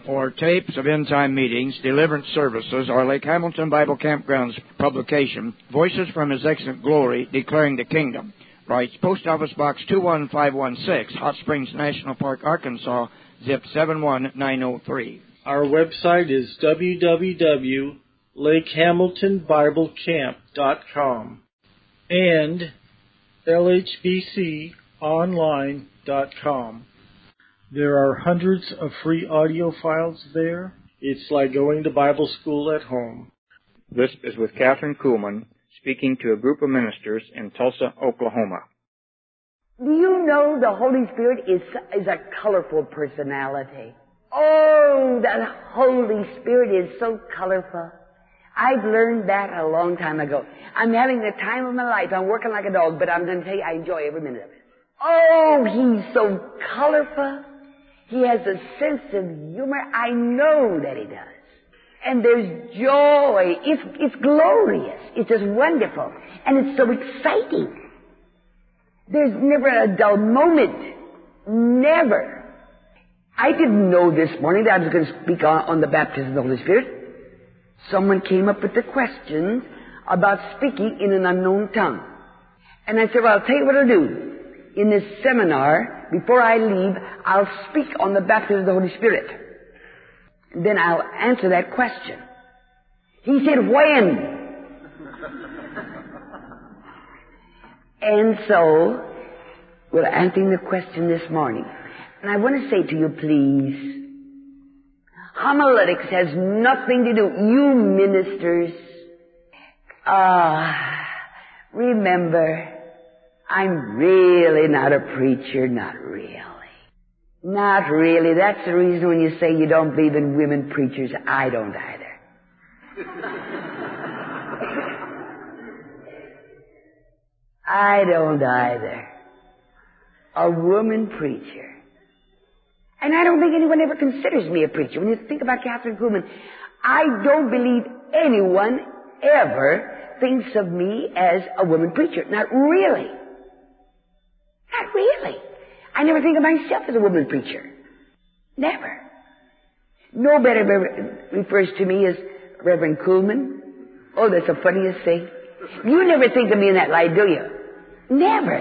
or tapes of end-time meetings, deliverance services, or Lake Hamilton Bible Campground's publication, Voices from His Excellent Glory, Declaring the Kingdom. Writes Post Office Box 21516, Hot Springs National Park, Arkansas, zip 71903. Our website is www.lakehamiltonbiblecamp.com and lhbconline.com. There are hundreds of free audio files there. It's like going to Bible school at home. This is with Catherine Kuhlman, speaking to a group of ministers in Tulsa, Oklahoma. Do you know the Holy Spirit is a colorful personality? Oh, the Holy Spirit is so colorful. I've learned that a long time ago. I'm having the time of my life. I'm working like a dog, but I'm going to tell you I enjoy every minute of it. Oh, he's so colorful. He has a sense of humor. I know that he does. And there's joy. It's glorious. It's just wonderful. And it's so exciting. There's never a dull moment. Never. I didn't know this morning that I was going to speak on the baptism of the Holy Spirit. Someone came up with the question about speaking in an unknown tongue. And I said, well, I'll tell you what I'll do. In this seminar, before I leave, I'll speak on the baptism of the Holy Spirit. And then I'll answer that question. He said, when? And so, we're answering the question this morning. And I want to say to you, please, homiletics has nothing to do, you ministers, remember, I'm really not a preacher, not really. Not really. That's the reason when you say you don't believe in women preachers, I don't either. I don't either. A woman preacher. And I don't think anyone ever considers me a preacher. When you think about Catherine Kuhlman, I don't believe anyone ever thinks of me as a woman preacher. Not really. Not really. I never think of myself as a woman preacher. Never. Nobody ever refers to me as Reverend Kuhlman. Oh, that's the funniest thing. You never think of me in that light, do you? Never.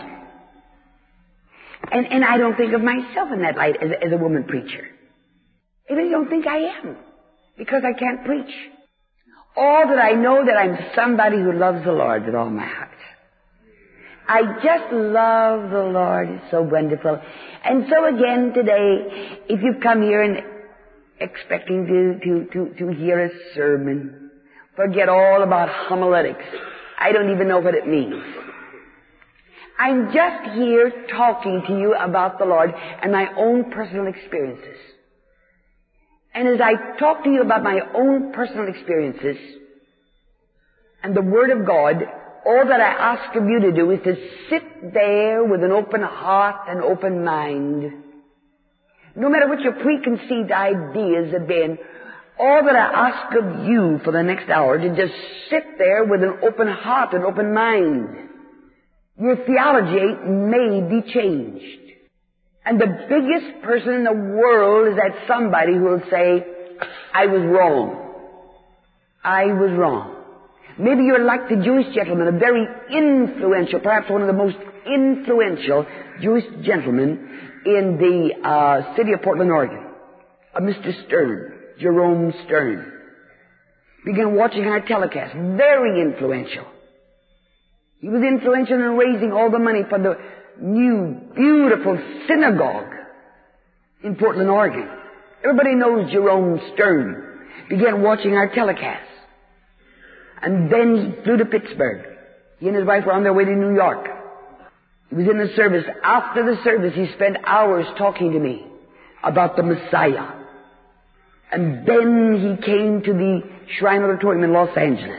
And I don't think of myself in that light as a woman preacher. I really don't think I am, because I can't preach. All that I know that I'm somebody who loves the Lord with all my heart. I just love the Lord. It's so wonderful. And so again today, if you've come here and expecting to hear a sermon, forget all about homiletics. I don't even know what it means. I'm just here talking to you about the Lord and my own personal experiences. And as I talk to you about my own personal experiences and the Word of God, all that I ask of you to do is to sit there with an open heart and open mind. No matter what your preconceived ideas have been, all that I ask of you for the next hour to just sit there with an open heart and open mind. Your theology may be changed. And the biggest person in the world is that somebody who will say, I was wrong. I was wrong. Maybe you're like the Jewish gentleman, a very influential, perhaps one of the most influential Jewish gentlemen in the city of Portland, Oregon, Mr. Stern, Jerome Stern. Began watching our telecast. Very influential. He was influential in raising all the money for the new, beautiful synagogue in Portland, Oregon. Everybody knows Jerome Stern. Began watching our telecast. And then he flew to Pittsburgh. He and his wife were on their way to New York. He was in the service. After the service, he spent hours talking to me about the Messiah. And then he came to the Shrine Auditorium in Los Angeles.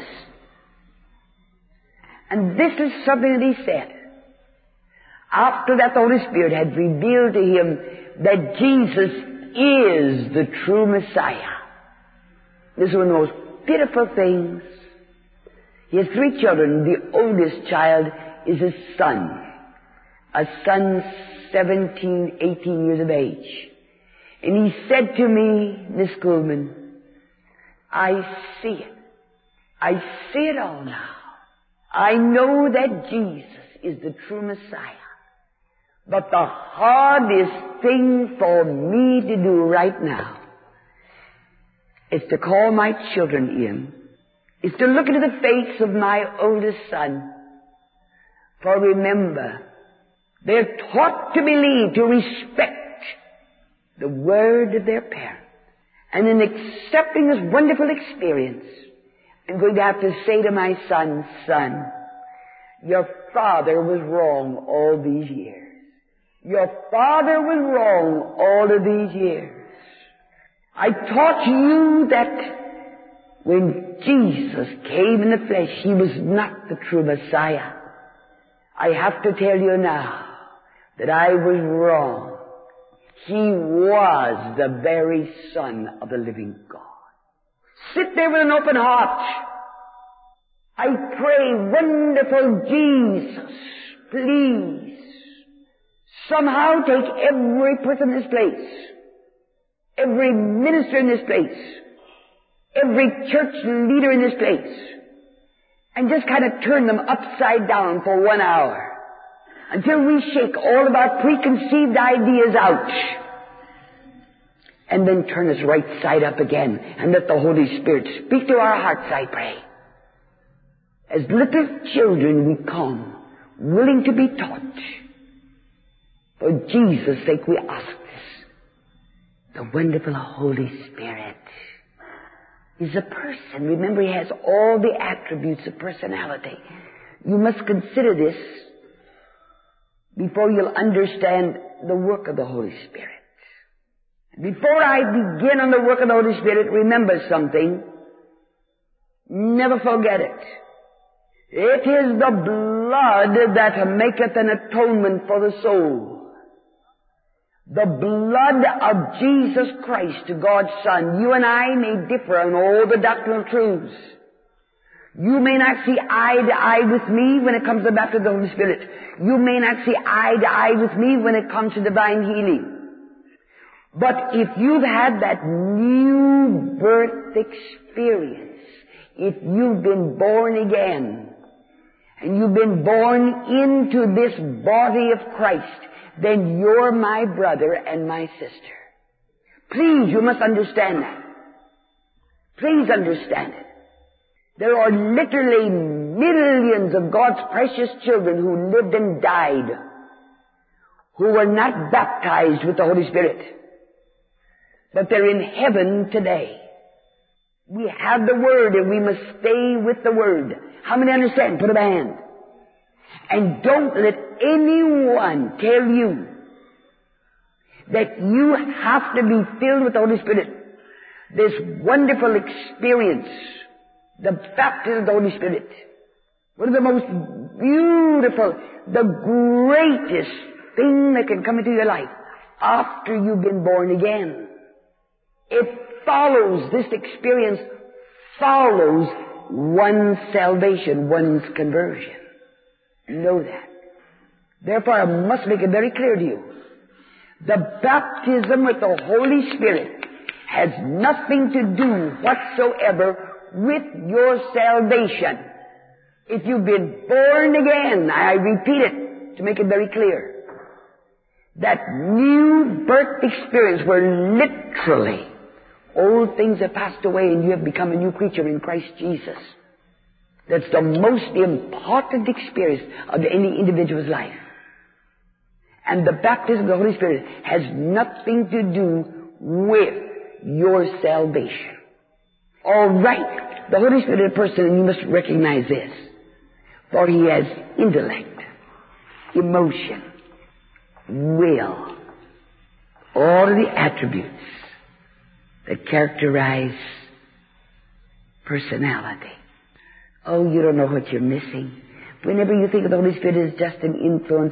And this is something that he said. After that, the Holy Spirit had revealed to him that Jesus is the true Messiah. This is one of the most pitiful things. He has 3 children. The oldest child is a son 17, 18 years of age. And he said to me, Miss Goldman, I see it. I see it all now. I know that Jesus is the true Messiah. But the hardest thing for me to do right now is to call my children in, is to look into the face of my oldest son. For remember, they're taught to believe, to respect the word of their parents. And in accepting this wonderful experience, I'm going to have to say to my son, son, your father was wrong all these years. Your father was wrong all of these years. I taught you that when Jesus came in the flesh, he was not the true Messiah. I have to tell you now that I was wrong. He was the very Son of the living God. Sit there with an open heart. I pray, wonderful Jesus, please somehow take every person in this place, every minister in this place, every church leader in this place, and just kind of turn them upside down for 1 hour until we shake all of our preconceived ideas out, and then turn us right side up again and let the Holy Spirit speak to our hearts, I pray. As little children we come, willing to be taught. For Jesus' sake we ask this. The wonderful Holy Spirit is a person. Remember, he has all the attributes of personality. You must consider this before you'll understand the work of the Holy Spirit. Before I begin on the work of the Holy Spirit, remember something. Never forget it. It is the blood that maketh an atonement for the soul. The blood of Jesus Christ, God's Son. You and I may differ on all the doctrinal truths. You may not see eye to eye with me when it comes to the baptism of the Holy Spirit. You may not see eye to eye with me when it comes to divine healing. But if you've had that new birth experience, if you've been born again, and you've been born into this body of Christ, then you're my brother and my sister. Please, you must understand that. Please understand it. There are literally millions of God's precious children who lived and died, who were not baptized with the Holy Spirit. But they're in heaven today. We have the Word and we must stay with the Word. How many understand? Put up a hand. And don't let anyone tell you that you have to be filled with the Holy Spirit. This wonderful experience, the baptism of the Holy Spirit, one of the most beautiful, the greatest thing that can come into your life after you've been born again. It follows, this experience follows one's salvation, one's conversion. Know that. Therefore, I must make it very clear to you. The baptism with the Holy Spirit has nothing to do whatsoever with your salvation. If you've been born again, I repeat it to make it very clear, that new birth experience where literally old things have passed away and you have become a new creature in Christ Jesus. That's the most important experience of any individual's life. And the baptism of the Holy Spirit has nothing to do with your salvation. All right. The Holy Spirit is a person, and you must recognize this. For he has intellect, emotion, will, all of the attributes that characterize personality. Oh, you don't know what you're missing. Whenever you think of the Holy Spirit as just an influence,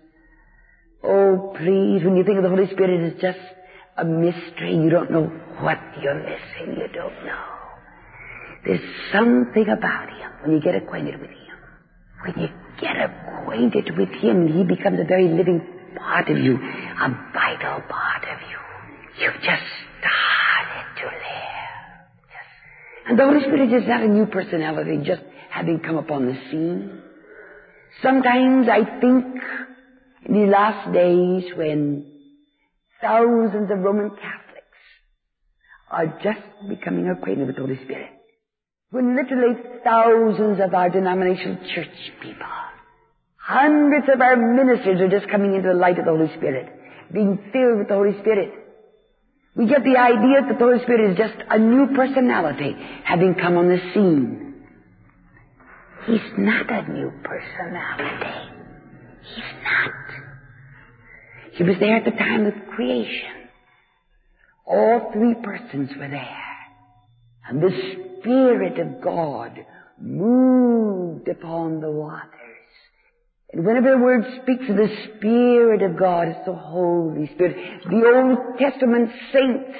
oh, please, when you think of the Holy Spirit as just a mystery, you don't know what you're missing. You don't know. There's something about him when you get acquainted with him. When you get acquainted with him, he becomes a very living part of you, a vital part of you. You've just started to live. And the Holy Spirit is not a new personality just having come upon the scene. Sometimes I think in the last days when thousands of Roman Catholics are just becoming acquainted with the Holy Spirit, when literally thousands of our denominational church people, hundreds of our ministers are just coming into the light of the Holy Spirit, being filled with the Holy Spirit. We get the idea that the Holy Spirit is just a new personality having come on the scene. He's not a new personality. He's not. He was there at the time of creation. All three persons were there. And the Spirit of God moved upon the waters. And whenever the Word speaks of the Spirit of God, it's the Holy Spirit. The Old Testament saints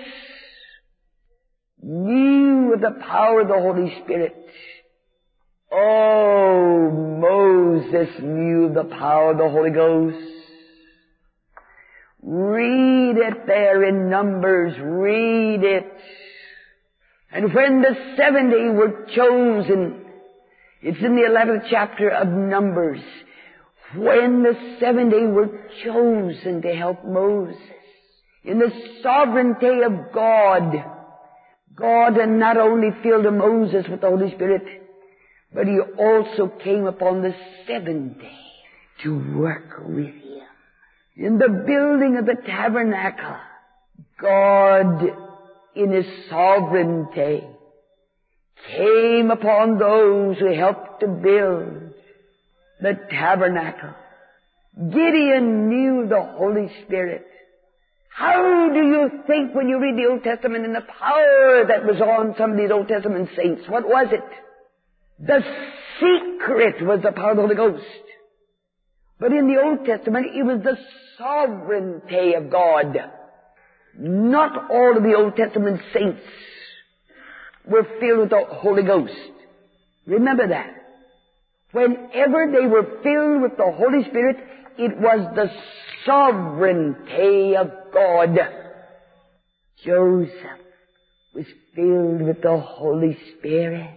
knew of the power of the Holy Spirit. Oh, Moses knew of the power of the Holy Ghost. Read it there in Numbers. Read it. And when the 70 were chosen, it's in the 11th chapter of Numbers, when the 70 were chosen to help Moses, in the sovereignty of God, God had not only filled Moses with the Holy Spirit, but He also came upon the 70 to work with Him. In the building of the tabernacle, God, in His sovereignty, came upon those who helped to build the tabernacle. Gideon knew the Holy Spirit. How do you think when you read the Old Testament and the power that was on some of these Old Testament saints, what was it? The secret was the power of the Holy Ghost. But in the Old Testament, it was the sovereignty of God. Not all of the Old Testament saints were filled with the Holy Ghost. Remember that. Whenever they were filled with the Holy Spirit, it was the sovereignty of God. Joseph was filled with the Holy Spirit.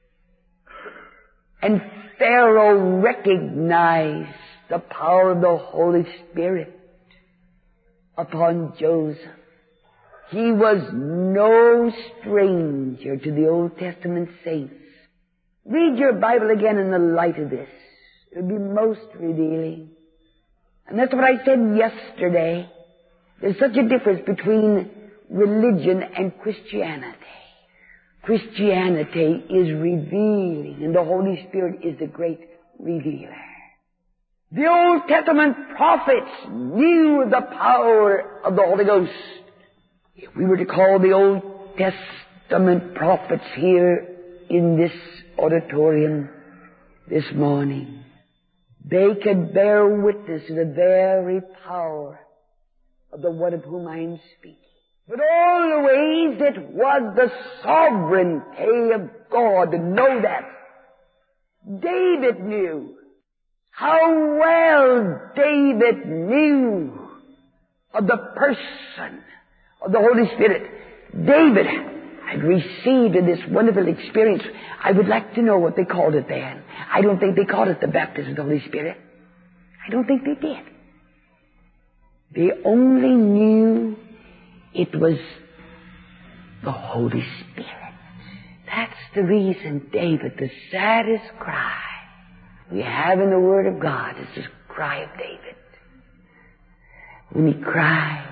And Pharaoh recognized the power of the Holy Spirit upon Joseph. He was no stranger to the Old Testament saints. Read your Bible again in the light of this. It will be most revealing. And that's what I said yesterday. There's such a difference between religion and Christianity. Christianity is revealing, and the Holy Spirit is the great revealer. The Old Testament prophets knew the power of the Holy Ghost. If we were to call the Old Testament prophets here in this auditorium this morning, they could bear witness to the very power of the one of whom I am speaking. But always it was the sovereignty of God. Know that. David knew. How well David knew of the person of the Holy Spirit. David had received in this wonderful experience. I would like to know what they called it then. I don't think they called it the baptism of the Holy Spirit. I don't think they did. They only knew it was the Holy Spirit. That's the reason David, the saddest cry we have in the Word of God is the cry of David. When he cried,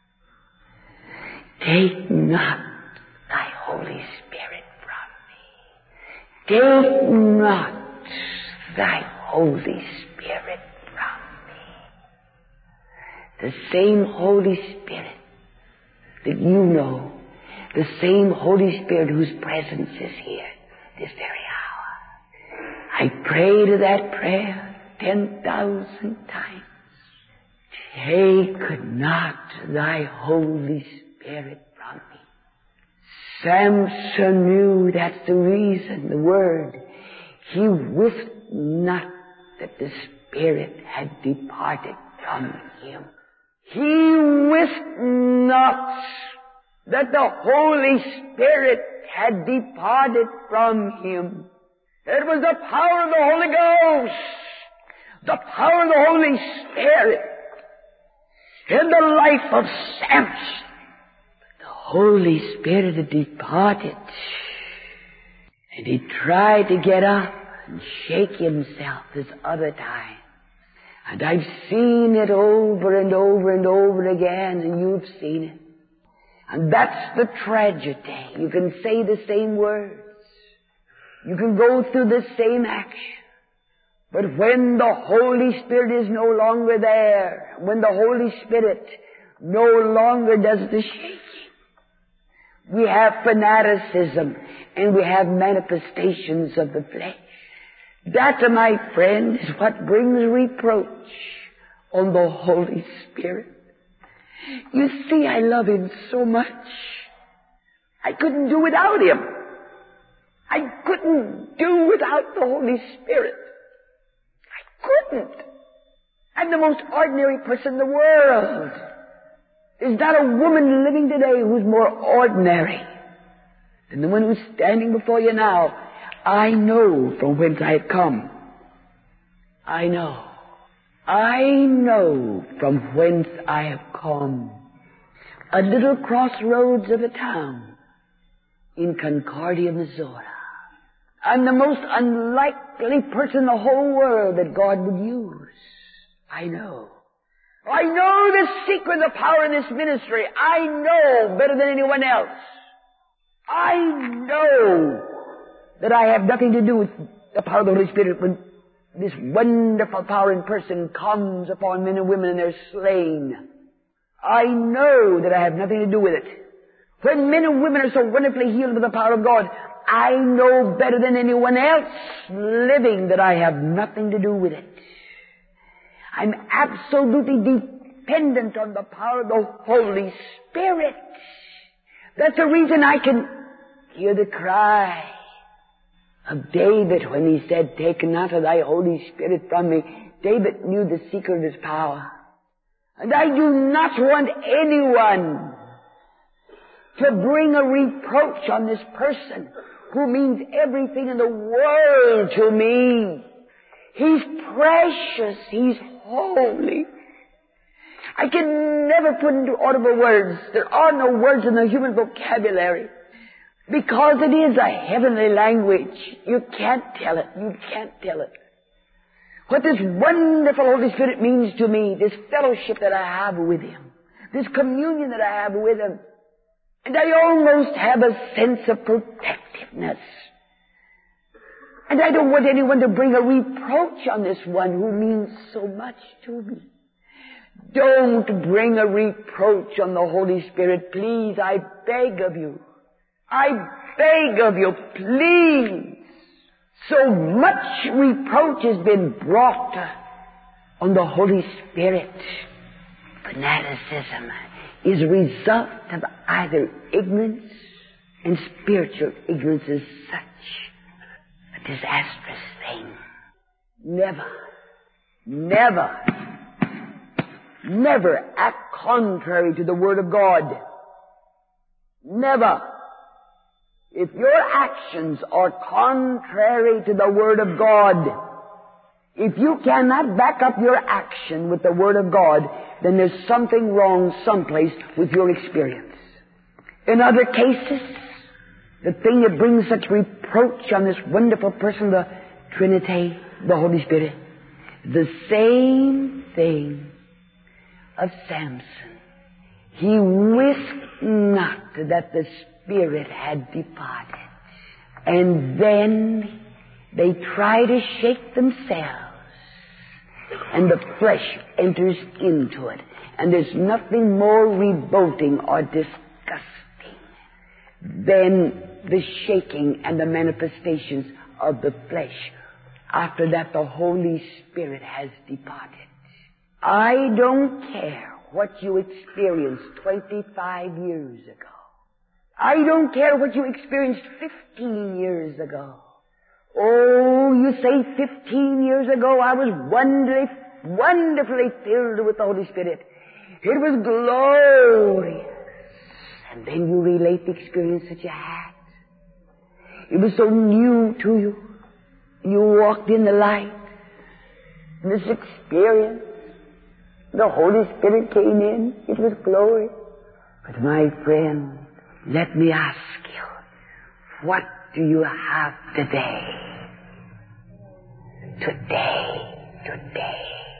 "Take not thy Holy Spirit from me. Take not thy Holy Spirit from me." The same Holy Spirit that you know, the same Holy Spirit whose presence is here this very hour. I prayed that prayer 10,000 times. Take not thy Holy Spirit from me. Samson knew that's the reason, the word. He wist not that the Spirit had departed from him. He wist not that the Holy Spirit had departed from him. It was the power of the Holy Ghost, the power of the Holy Spirit in the life of Samson. The Holy Spirit had departed, and he tried to get up and shake himself this other time. And I've seen it over and over and over again, and you've seen it. And that's the tragedy. You can say the same words. You can go through the same action. But when the Holy Spirit is no longer there, when the Holy Spirit no longer does the shaking, we have fanaticism and we have manifestations of the flesh. That, my friend, is what brings reproach on the Holy Spirit. You see, I love Him so much. I couldn't do without Him. I couldn't do without the Holy Spirit. I couldn't. I'm the most ordinary person in the world. There's not a woman living today who's more ordinary than the one who's standing before you now. I know from whence I have come. I know from whence I have come. A little crossroads of a town in Concordia, Missouri. I'm the most unlikely person in the whole world that God would use. I know. I know the secret of the power in this ministry. I know better than anyone else. I know that I have nothing to do with the power of the Holy Spirit when this wonderful power in person comes upon men and women and they're slain. I know that I have nothing to do with it. When men and women are so wonderfully healed with the power of God, I know better than anyone else living that I have nothing to do with it. I'm absolutely dependent on the power of the Holy Spirit. That's the reason I can hear the cry of David when he said, "Take not thy Holy Spirit from me." David knew the secret of his power. And I do not want anyone to bring a reproach on this person who means everything in the world to me. He's precious. He's holy. I can never put into audible words. There are no words in the human vocabulary. Because it is a heavenly language. You can't tell it. You can't tell it. What this wonderful Holy Spirit means to me, this fellowship that I have with Him, this communion that I have with Him, and I almost have a sense of protectiveness. And I don't want anyone to bring a reproach on this one who means so much to me. Don't bring a reproach on the Holy Spirit, please. I beg of you. I beg of you, please. So much reproach has been brought on the Holy Spirit. Fanaticism is a result of either ignorance, and spiritual ignorance is such a disastrous thing. Never act contrary to the Word of God. Never. If your actions are contrary to the Word of God, if you cannot back up your action with the Word of God, then there's something wrong someplace with your experience. In other cases, the thing that brings such reproach on this wonderful person, the Trinity, the Holy Spirit, the same thing of Samson. He wist not that the Spirit had departed. And then they try to shake themselves, and the flesh enters into it. And there's nothing more revolting or disgusting than the shaking and the manifestations of the flesh after that the Holy Spirit has departed. I don't care what you experienced 25 years ago. I don't care what you experienced 15 years ago. Oh, you say 15 years ago I was wonderfully filled with the Holy Spirit. It was glorious. And then you relate the experience that you had. It was so new to you. You walked in the light. This experience, the Holy Spirit came in. It was glorious. But my friend, let me ask you, what do you have today? Today.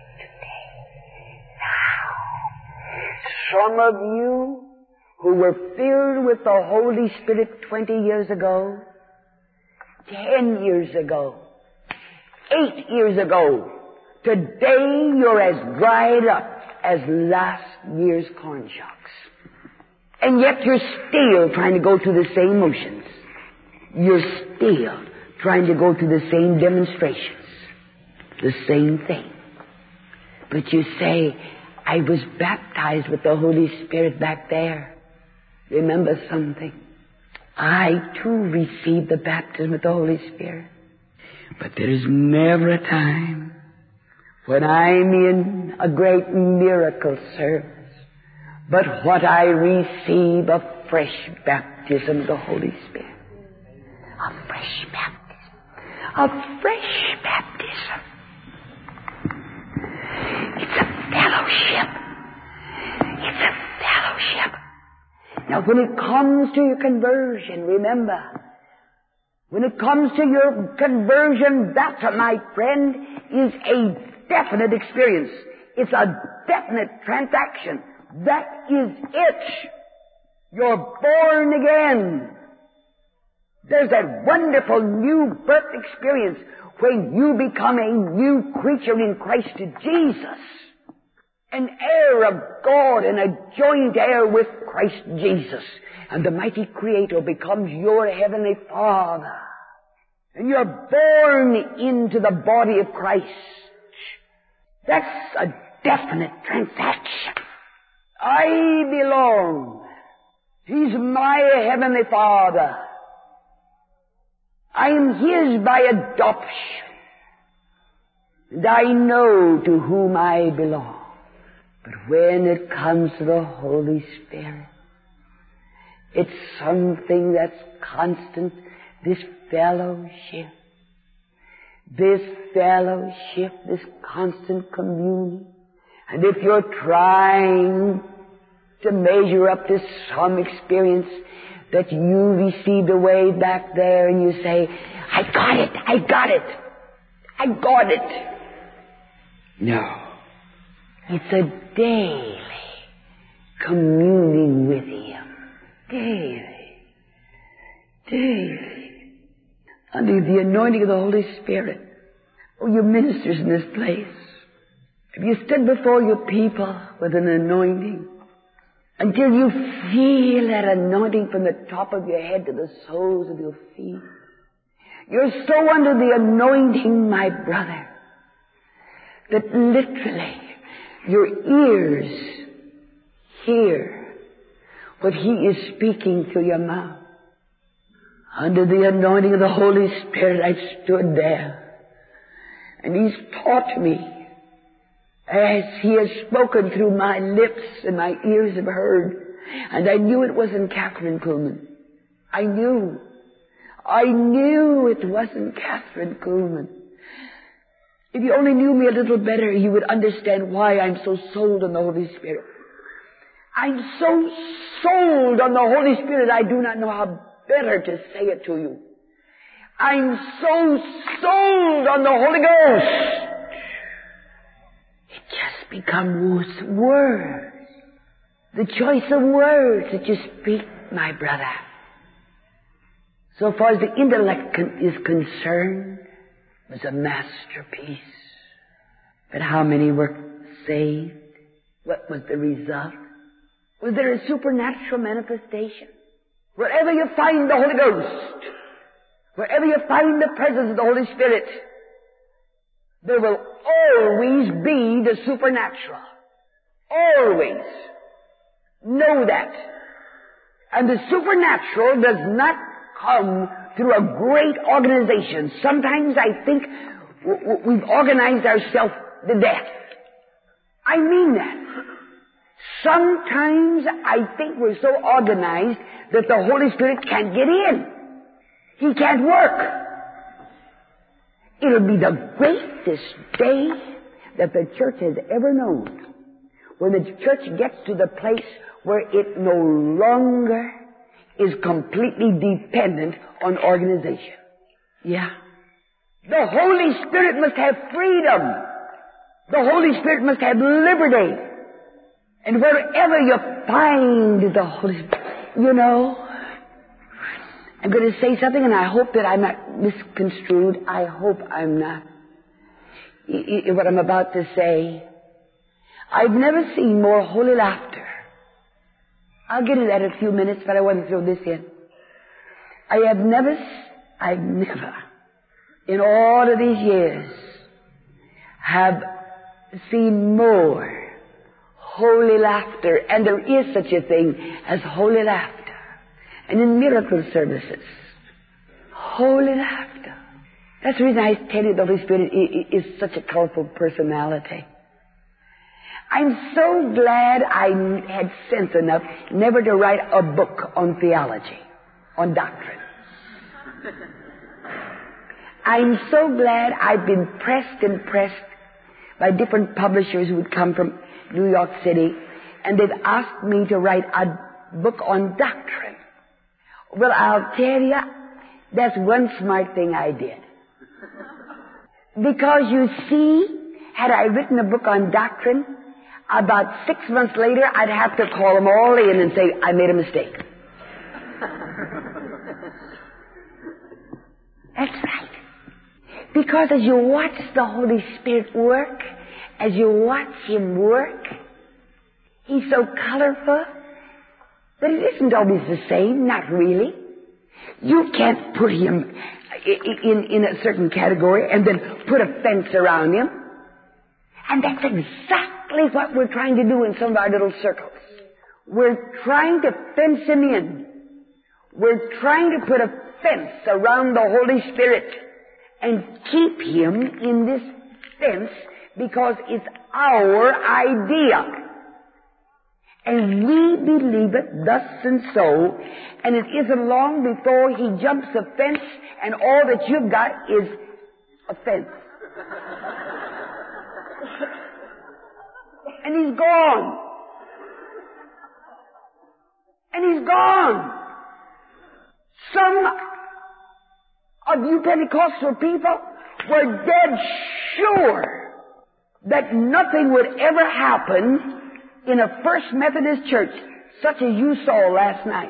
Now, some of you who were filled with the Holy Spirit 20 years ago, 10 years ago, 8 years ago, today you're as dried up as last year's corn shocks. And yet you're still trying to go through the same motions. You're still trying to go through the same demonstrations. The same thing. But you say, I was baptized with the Holy Spirit back there. Remember something. I too received the baptism with the Holy Spirit. But there is never a time when I'm in a great miracle service but what I receive a fresh baptism of the Holy Spirit. A fresh baptism. A fresh baptism. It's a fellowship. It's a fellowship. Now when it comes to your conversion, remember, when it comes to your conversion, that, my friend, is a definite experience. It's a definite transaction. That is it. You're born again. There's that wonderful new birth experience when you become a new creature in Christ Jesus. An heir of God and a joint heir with Christ Jesus. And the mighty Creator becomes your Heavenly Father. And you're born into the body of Christ. That's a definite transaction. I belong. He's my Heavenly Father. I am His by adoption. And I know to whom I belong. But when it comes to the Holy Spirit, it's something that's constant, this fellowship, this constant communion. And if you're trying to measure up to some experience that you received away back there and you say, I got it. No. It's a daily communing with Him. Daily. Under the anointing of the Holy Spirit. Oh, you ministers in this place. If you stood before your people with an anointing, until you feel that anointing from the top of your head to the soles of your feet, you're so under the anointing, my brother, that literally your ears hear what He is speaking through your mouth. Under the anointing of the Holy Spirit, I stood there, and He's taught me as He has spoken through my lips and my ears have heard. And I knew it wasn't Catherine Kuhlman. I knew it wasn't Catherine Kuhlman. If you only knew me a little better, you would understand why I'm so sold on the Holy Spirit. I'm so sold on the Holy Spirit, I do not know how better to say it to you. I'm so sold on the Holy Ghost. It just becomes words. The choice of words that you speak, my brother. So far as the intellect is concerned, it was a masterpiece. But how many were saved? What was the result? Was there a supernatural manifestation? Wherever you find the Holy Ghost, wherever you find the presence of the Holy Spirit, there will always be the supernatural. Always. Know that. And the supernatural does not come through a great organization. Sometimes I think we've organized ourselves to death. I mean that. Sometimes I think we're so organized that the Holy Spirit can't get in. He can't work. It'll be the greatest day that the church has ever known, when the church gets to the place where it no longer is completely dependent on organization. Yeah. The Holy Spirit must have freedom. The Holy Spirit must have liberty. And wherever you find the Holy Spirit, I'm going to say something, and I hope that I'm not misconstrued. I hope I'm not. What I'm about to say, I've never seen more holy laughter. I'll get to that in a few minutes, but I want to throw this in. I've never, in all of these years, have seen more holy laughter, and there is such a thing as holy laughter. And in miracle services, holy laughter. That's the reason I tell you the Holy Spirit is such a colorful personality. I'm so glad I had sense enough never to write a book on theology, on doctrine. I'm so glad I've been pressed by different publishers who would come from New York City, and they've asked me to write a book on doctrine. Well, I'll tell you, that's one smart thing I did. Because you see, had I written a book on doctrine, about 6 months later, I'd have to call them all in and say, I made a mistake. That's right. Because as you watch the Holy Spirit work, as you watch Him work, He's so colorful that it isn't always the same, not really. You can't put Him in a certain category and then put a fence around Him. And that's exactly what we're trying to do in some of our little circles. We're trying to fence Him in. We're trying to put a fence around the Holy Spirit and keep Him in this fence because it's our idea. And we believe it thus and so, and it isn't long before He jumps the fence and all that you've got is a fence. And He's gone. And He's gone. Some of you Pentecostal people were dead sure that nothing would ever happen in a First Methodist church such as you saw last night.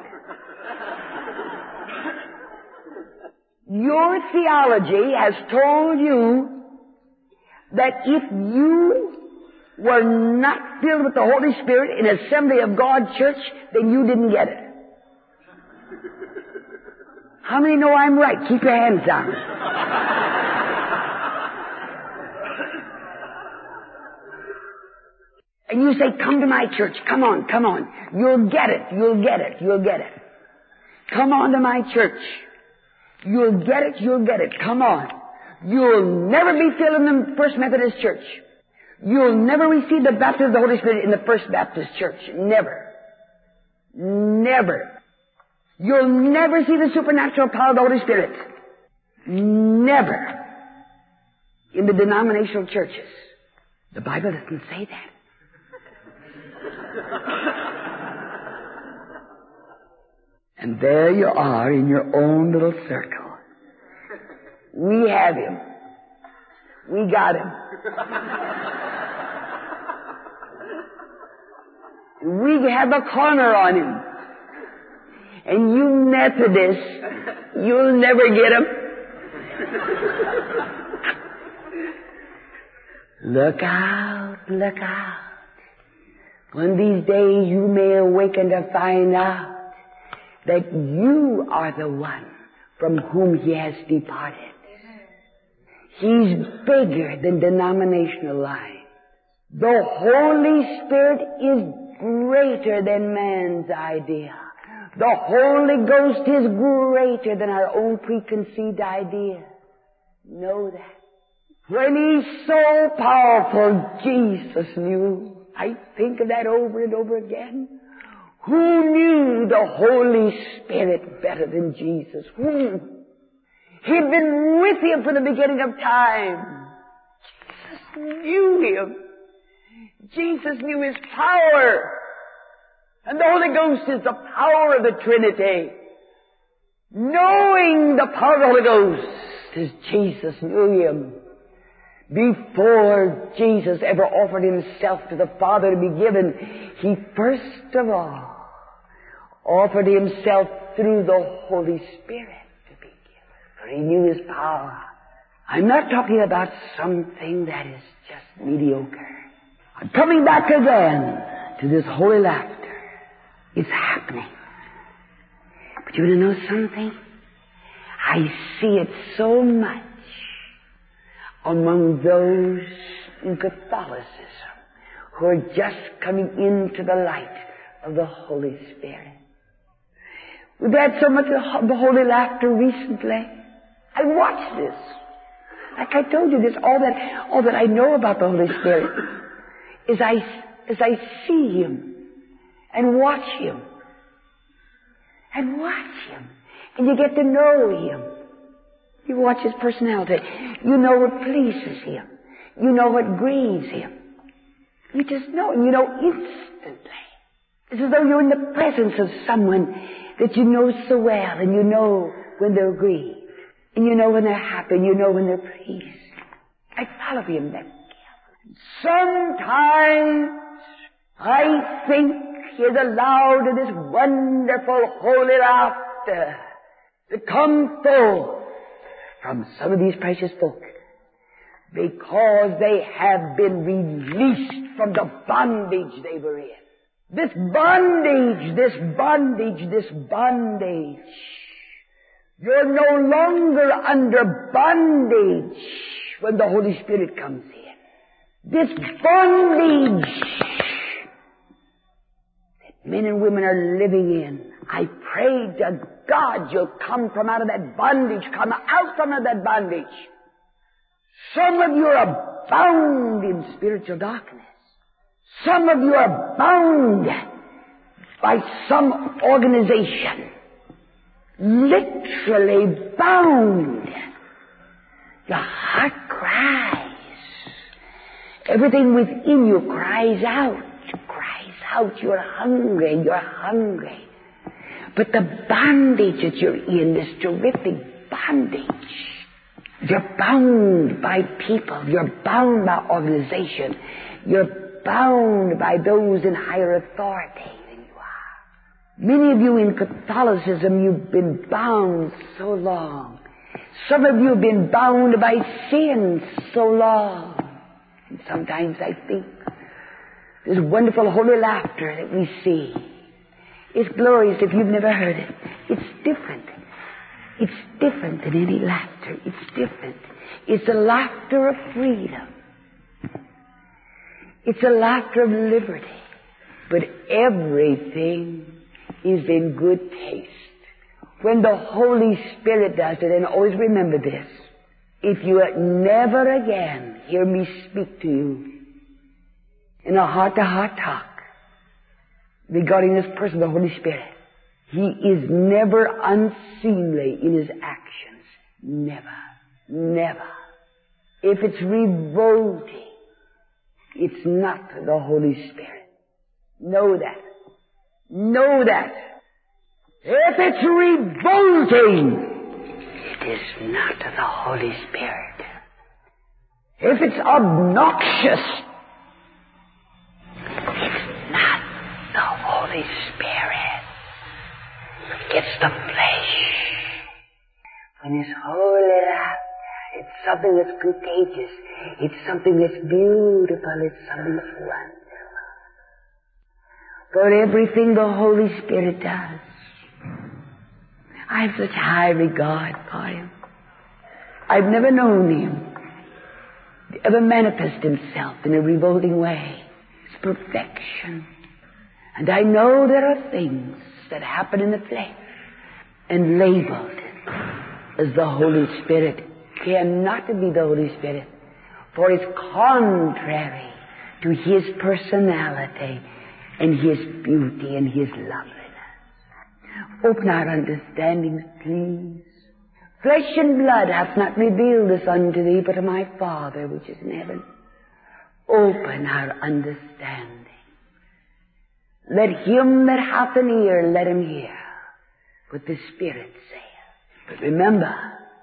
Your theology has told you that if you were not filled with the Holy Spirit in Assembly of God church, then you didn't get it. How many know I'm right? Keep your hands down. And you say, come to my church. Come on, come on. You'll get it. You'll get it. You'll get it. Come on to my church. You'll get it. You'll get it. Come on. You'll never be filled in the First Methodist Church. You'll never receive the baptism of the Holy Spirit in the First Baptist Church. Never. Never. You'll never see the supernatural power of the Holy Spirit. Never. In the denominational churches. The Bible doesn't say that. And there you are in your own little circle. We have Him. We got Him. We have a corner on Him. And you Methodists, you'll never get Him. Look out, look out. One of these days you may awaken to find out that you are the one from whom He has departed. He's bigger than denominational lines. The Holy Spirit is greater than man's idea. The Holy Ghost is greater than our own preconceived ideas. Know that. When He's so powerful, Jesus knew. I think of that over and over again. Who knew the Holy Spirit better than Jesus? Who? He'd been with Him from the beginning of time. Jesus knew Him. Jesus knew His power. And the Holy Ghost is the power of the Trinity. Knowing the power of the Holy Ghost as Jesus knew Him. Before Jesus ever offered Himself to the Father to be given, He first of all offered Himself through the Holy Spirit to be given. For He knew His power. I'm not talking about something that is just mediocre. I'm coming back again to this holy laughter. It's happening. But you want to know something? I see it so much among those in Catholicism who are just coming into the light of the Holy Spirit. We've had so much of the holy laughter recently. I watched this. Like I told you, this all that I know about the Holy Spirit is as I see Him and watch Him and watch Him, and you get to know Him. You watch His personality. You know what pleases Him. You know what grieves Him. You just know Him. You know instantly. It's as though you're in the presence of someone that you know so well, and you know when they're grieved, and you know when they're happy, and you know when they're pleased. I follow Him that carefully. Sometimes I think He has allowed this wonderful holy laughter to come forth from some of these precious folk, because they have been released from the bondage they were in. This bondage. You're no longer under bondage when the Holy Spirit comes in. This bondage that men and women are living in, I pray to God you'll come from out of that bondage. Come out from that bondage. Some of you are bound in spiritual darkness. Some of you are bound by some organization. Literally bound. Your heart cries. Everything within you cries out. You're hungry. But the bondage that you're in, this terrific bondage, you're bound by people. You're bound by organization. You're bound by those in higher authority than you are. Many of you in Catholicism, you've been bound so long. Some of you have been bound by sin so long. And sometimes I think this wonderful holy laughter that we see is glorious if you've never heard it. It's different. It's different than any laughter. It's different. It's a laughter of freedom. It's a laughter of liberty. But everything is in good taste. When the Holy Spirit does it, and always remember this, if you never again hear me speak to you in a heart-to-heart talk regarding this person, the Holy Spirit, He is never unseemly in His actions. Never. If it's revolting, it's not the Holy Spirit. Know that. If it's revolting, it is not the Holy Spirit. If it's obnoxious, it's not the Holy Spirit. It's the flesh. When it's holy laughter, it's something that's contagious. It's something that's beautiful. It's something that's wonderful. For everything the Holy Spirit does, I have such high regard for Him. I've never known Him to ever manifest Himself in a revolting way. It's perfection. And I know there are things that happen in the flesh and labeled as the Holy Spirit cannot be the Holy Spirit, for it's contrary to His personality and His beauty and His loveliness. Open our understandings, please. Flesh and blood hath not revealed this unto thee, but my Father which is in heaven. Open our understanding. Let him that hath an ear, let him hear what the Spirit saith. But remember,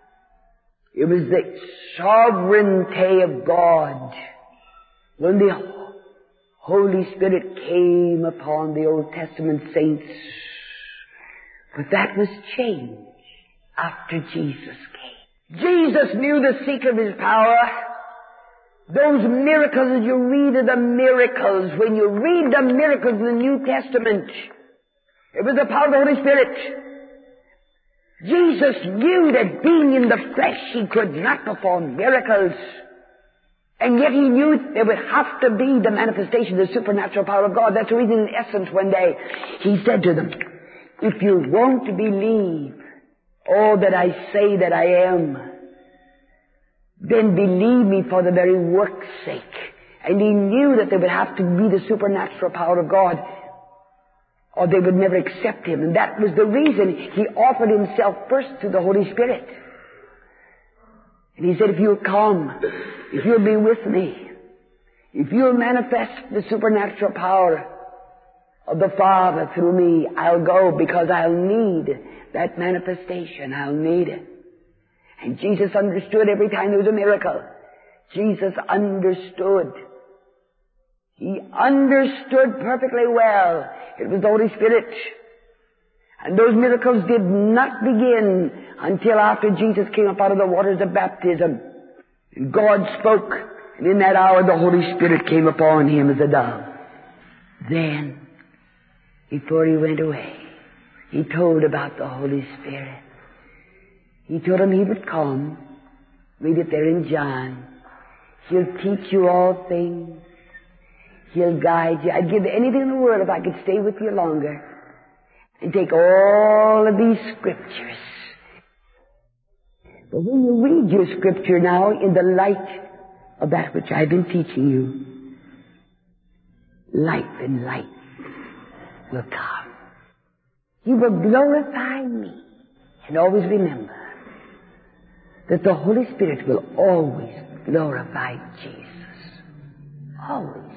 it was the sovereignty of God when the Holy Spirit came upon the Old Testament saints. But that was changed after Jesus came. Jesus knew the secret of His power. Those miracles, as you read of the miracles, when you read the miracles in the New Testament, it was the power of the Holy Spirit. Jesus knew that being in the flesh, He could not perform miracles. And yet He knew there would have to be the manifestation of the supernatural power of God. That's the reason, in essence, one day, He said to them, if you won't believe all that I say that I am, then believe me for the very work's sake. And He knew that there would have to be the supernatural power of God, or they would never accept Him. And that was the reason He offered Himself first to the Holy Spirit. And He said, if you'll come, if you'll be with me, if you'll manifest the supernatural power of the Father through me, I'll go, because I'll need that manifestation. I'll need it. And Jesus understood every time there was a miracle. Jesus understood. He understood perfectly well. It was the Holy Spirit. And those miracles did not begin until after Jesus came up out of the waters of baptism. And God spoke, and in that hour the Holy Spirit came upon Him as a dove. Then, before He went away, He told about the Holy Spirit. He told him He would come. Read it there in John. He'll teach you all things. He'll guide you. I'd give anything in the world if I could stay with you longer and take all of these scriptures. But when you read your scripture now in the light of that which I've been teaching you, life and light will come. You will glorify me. And always remember that the Holy Spirit will always glorify Jesus. Always.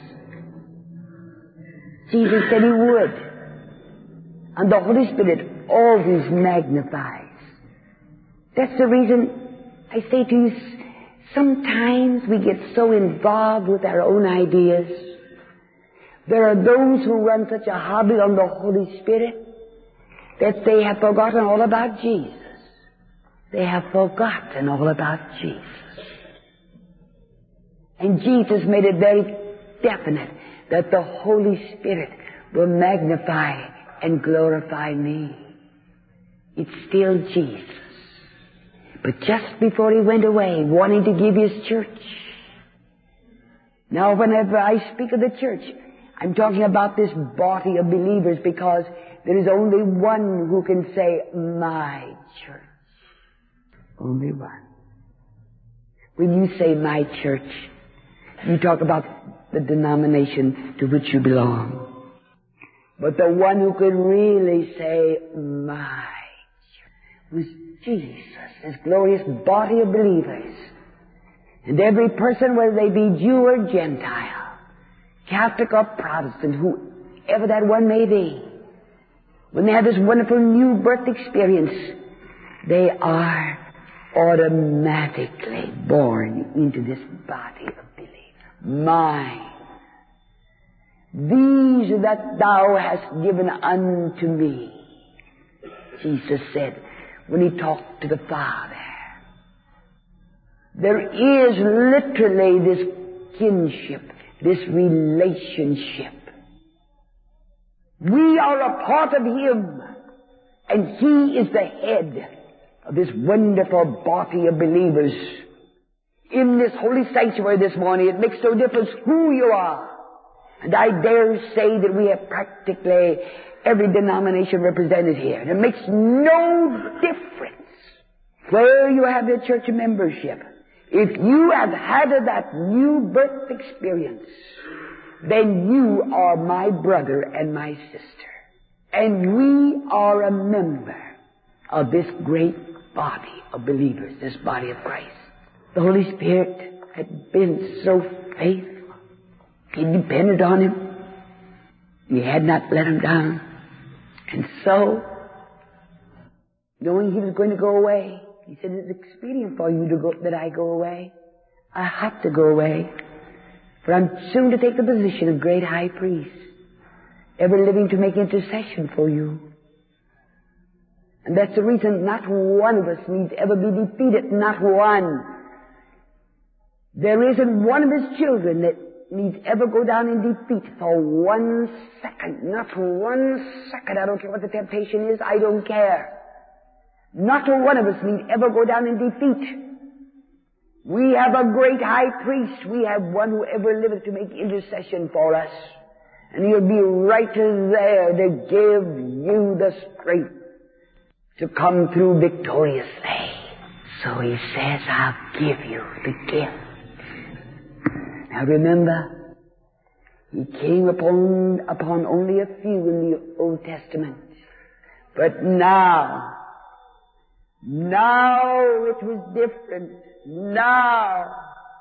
Jesus said He would. And the Holy Spirit always magnifies. That's the reason I say to you, sometimes we get so involved with our own ideas. There are those who run such a hobby on the Holy Spirit that they have forgotten all about Jesus. They have forgotten all about Jesus. And Jesus made it very definite that the Holy Spirit will magnify and glorify me. It's still Jesus. But just before He went away, wanting to give His church. Now, whenever I speak of the church, I'm talking about this body of believers, because there is only one who can say, my church. Only one. When you say my church, you talk about the denomination to which you belong. But the one who could really say, my church, was Jesus, His glorious body of believers. And every person, whether they be Jew or Gentile, Catholic or Protestant, whoever that one may be, when they have this wonderful new birth experience, they are automatically born into this body of believers. Mine. These that Thou hast given unto me, Jesus said when He talked to the Father. There is literally this kinship, this relationship. We are a part of Him, and He is the head of this wonderful body of believers. In this holy sanctuary this morning, it makes no difference who you are. And I dare say that we have practically every denomination represented here. And it makes no difference where you have your church membership. If you have had that new birth experience, then you are my brother and my sister. And we are a member of this great body of believers, this body of Christ. The Holy Spirit had been so faithful. He depended on Him. He had not let Him down. And so, knowing He was going to go away, He said, it's expedient for you to go, that I go away. I have to go away. For I'm soon to take the position of great high priest, ever living to make intercession for you. And that's the reason not one of us needs ever be defeated. Not one. There isn't one of His children that needs ever go down in defeat for 1 second. Not 1 second. I don't care what the temptation is. I don't care. Not one of us need ever go down in defeat. We have a great high priest. We have one who ever liveth to make intercession for us. And He'll be right there to give you the strength to come through victoriously. So He says, I'll give you the gift. Now remember, He came upon only a few in the Old Testament. But now it was different. Now,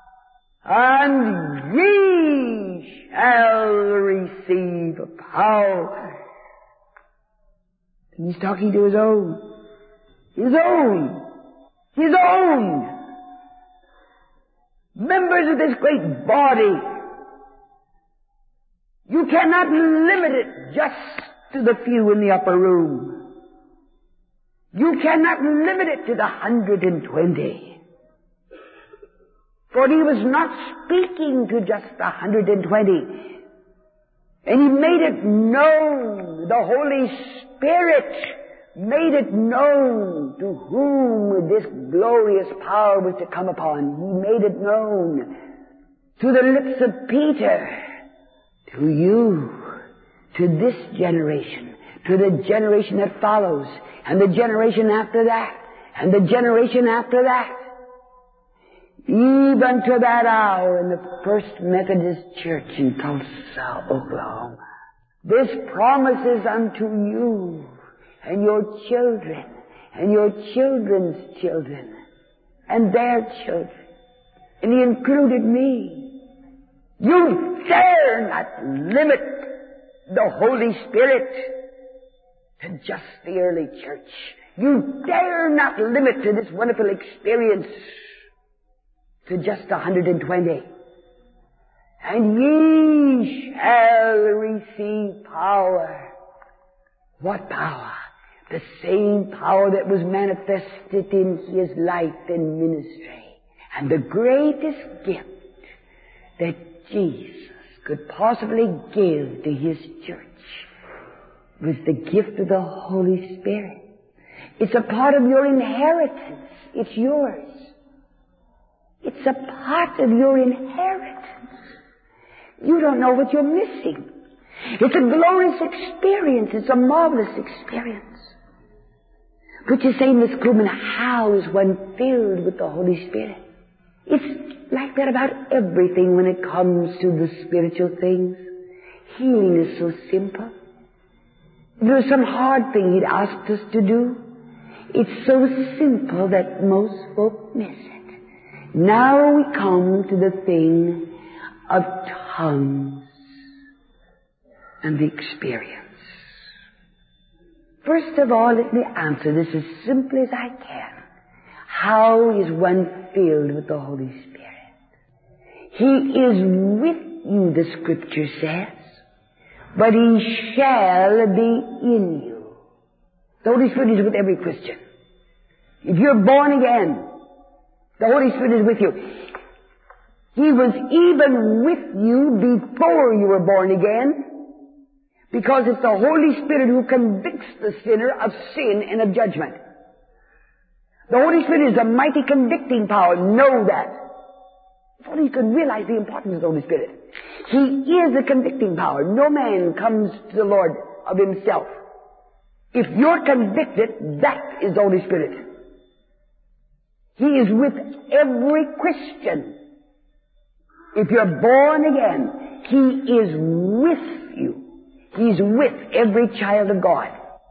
and ye shall receive power. And He's talking to His own. His own. His own. Members of this great body. You cannot limit it just to the few in the upper room. You cannot limit it to the 120. For He was not speaking to just the 120. And He made it known. The Holy Spirit made it known to whom this glorious power was to come upon. He made it known to the lips of Peter, to you, to this generation, to the generation that follows, and the generation after that, and the generation after that. Even to that hour in the First Methodist Church in Tulsa, Oklahoma. This promise is unto you and your children and your children's children and their children. And He included me. You dare not limit the Holy Spirit to just the early church. You dare not limit to this wonderful experience to just 120. And ye shall receive power. What power? The same power that was manifested in His life and ministry. And the greatest gift that Jesus could possibly give to His church was the gift of the Holy Spirit. It's a part of your inheritance. It's yours. It's a part of your inheritance. You don't know what you're missing. It's a glorious experience. It's a marvelous experience. But you say, Miss Krugman, how is one filled with the Holy Spirit? It's like that about everything when it comes to the spiritual things. Healing is so simple. If there was some hard thing He'd asked us to do, it's so simple that most folk miss it. Now we come to the thing of tongues and the experience. First of all, let me answer this as simply as I can. How is one filled with the Holy Spirit? He is with you, the Scripture says, but He shall be in you. The Holy Spirit is with every Christian. If you're born again, the Holy Spirit is with you. He was even with you before you were born again, because it's the Holy Spirit who convicts the sinner of sin and of judgment. The Holy Spirit is a mighty convicting power. Know that. If only you could realize the importance of the Holy Spirit. He is a convicting power. No man comes to the Lord of himself. If you're convicted, that is the Holy Spirit. He is with every Christian. If you're born again, He is with you. He's with every child of God.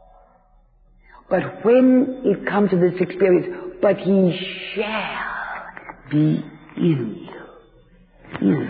But when it comes to this experience, but He shall be in you.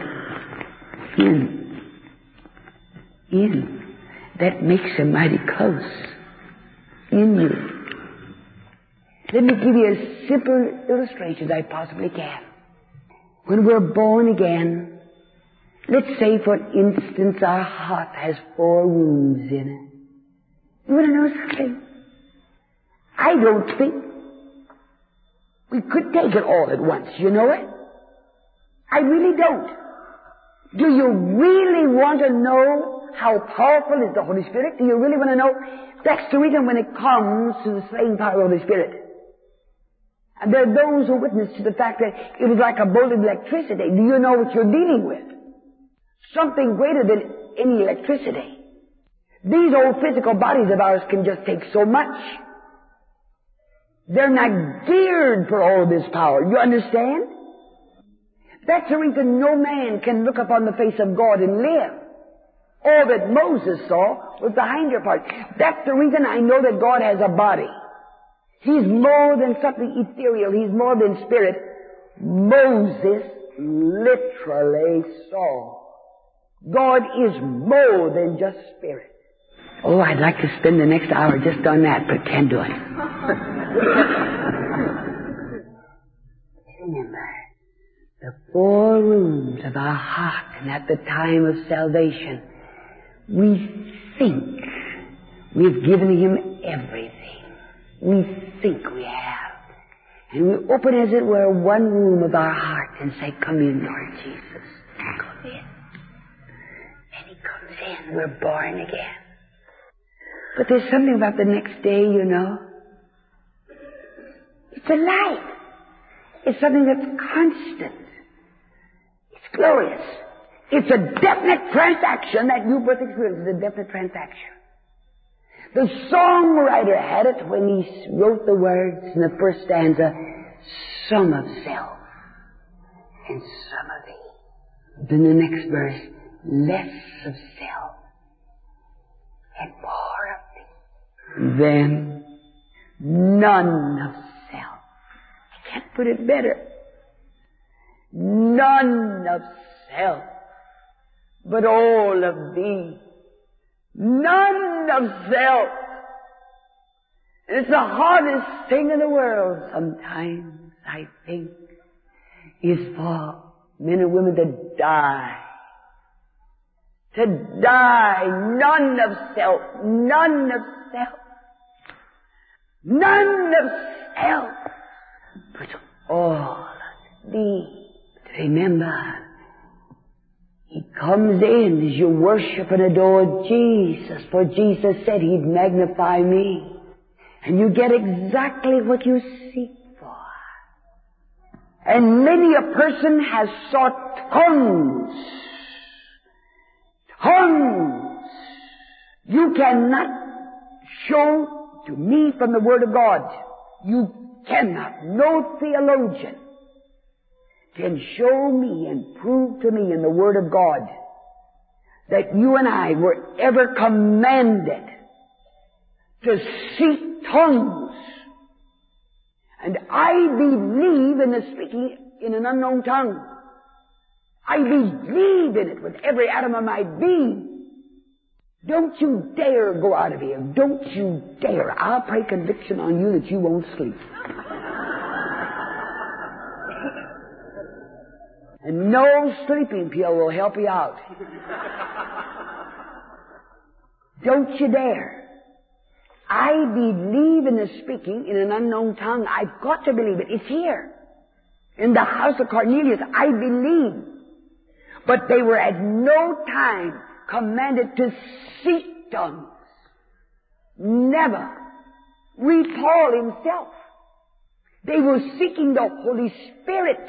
In. That makes Him mighty close. In you. Let me give you as simple illustration as I possibly can. When we're born again, let's say, for instance, our heart has 4 wounds in it. You want to know something? I don't think we could take it all at once, you know it? I really don't. Do you really want to know how powerful is the Holy Spirit? Do you really want to know? That's the reason when it comes to the slaying power of the Holy Spirit. And there are those who witness to the fact that it was like a bolt of electricity. Do you know what you're dealing with? Something greater than any electricity. These old physical bodies of ours can just take so much. They're not geared for all this power. You understand? That's the reason no man can look upon the face of God and live. All that Moses saw was the hinder part. That's the reason I know that God has a body. He's more than something ethereal. He's more than spirit. Moses literally saw. God is more than just spirit. Oh, I'd like to spend the next hour just on that, but can't do it. Remember, the 4 rooms of our heart, and at the time of salvation, we think we've given Him everything. We think we have. And we open, as it were, one room of our heart and say, come in, Lord Jesus. Come in. And He comes in. We're born again. But there's something about the next day, you know. It's a light. It's something that's constant. It's glorious. It's a definite transaction. That new birth experience is a definite transaction. The songwriter had it when he wrote the words in the first stanza, some of self and some of thee. Then the next verse, less of self and more of thee. Then none of self. I can't put it better. None of self, but all of thee. None of self. It's the hardest thing in the world sometimes, I think, is for men and women to die. To die. None of self. None of self. None of self. But all of thee. Remember, He comes in as you worship and adore Jesus, for Jesus said He'd magnify me. And you get exactly what you seek for. And many a person has sought tongues. Tongues. You cannot show to me from the Word of God. You cannot. No theologian can show me and prove to me in the Word of God that you and I were ever commanded to seek tongues. And I believe in the speaking in an unknown tongue. I believe in it with every atom of my being. Don't you dare go out of here. Don't you dare. I'll pray conviction on you that you won't sleep. And no sleeping pill will help you out. Don't you dare. I believe in the speaking in an unknown tongue. I've got to believe it. It's here. In the house of Cornelius, I believe. But they were at no time commanded to seek tongues. Never. Read Paul himself. They were seeking the Holy Spirit.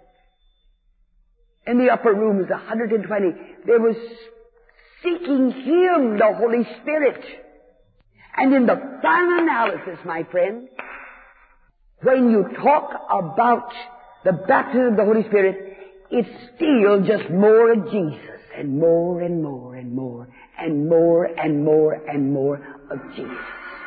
In the upper room is 120. They were seeking Him, the Holy Spirit. And in the final analysis, my friend, when you talk about the baptism of the Holy Spirit, it's still just more of Jesus, and more and more and more and more and more and more of Jesus.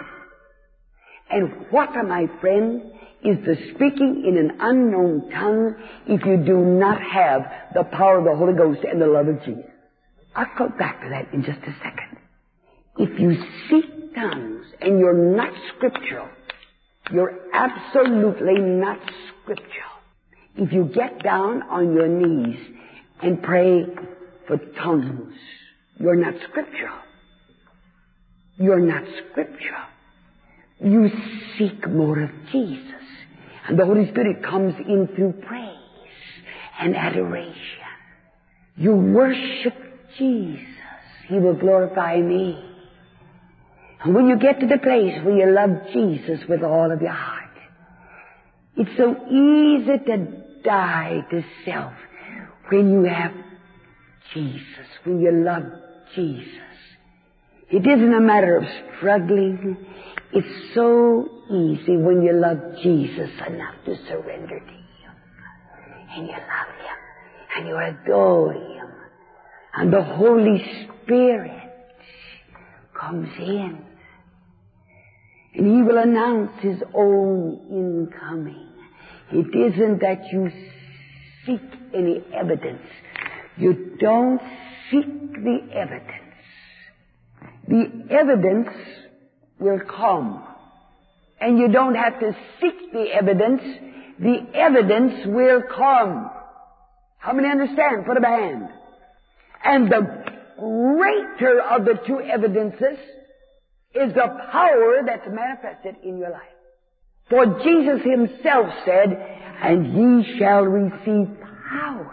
And what, my friend, is the speaking in an unknown tongue if you do not have the power of the Holy Ghost and the love of Jesus? I'll come back to that in just a second. If you speak tongues and you're not scriptural, you're absolutely not scriptural. If you get down on your knees and pray for tongues, you're not scriptural. You're not scriptural. You seek more of Jesus. And the Holy Spirit comes in through praise and adoration. You worship Jesus. He will glorify me. And when you get to the place where you love Jesus with all of your heart, it's so easy to die to self when you have Jesus, when you love Jesus. It isn't a matter of struggling. It's so easy when you love Jesus enough to surrender to Him. And you love Him. And you adore Him. And the Holy Spirit comes in. And He will announce His own incoming. It isn't that you seek any evidence. You don't seek the evidence. The evidence will come. And you don't have to seek the evidence. The evidence will come. How many understand? Put up a hand. And the greater of the two evidences is the power that's manifested in your life. For Jesus Himself said, and ye shall receive power.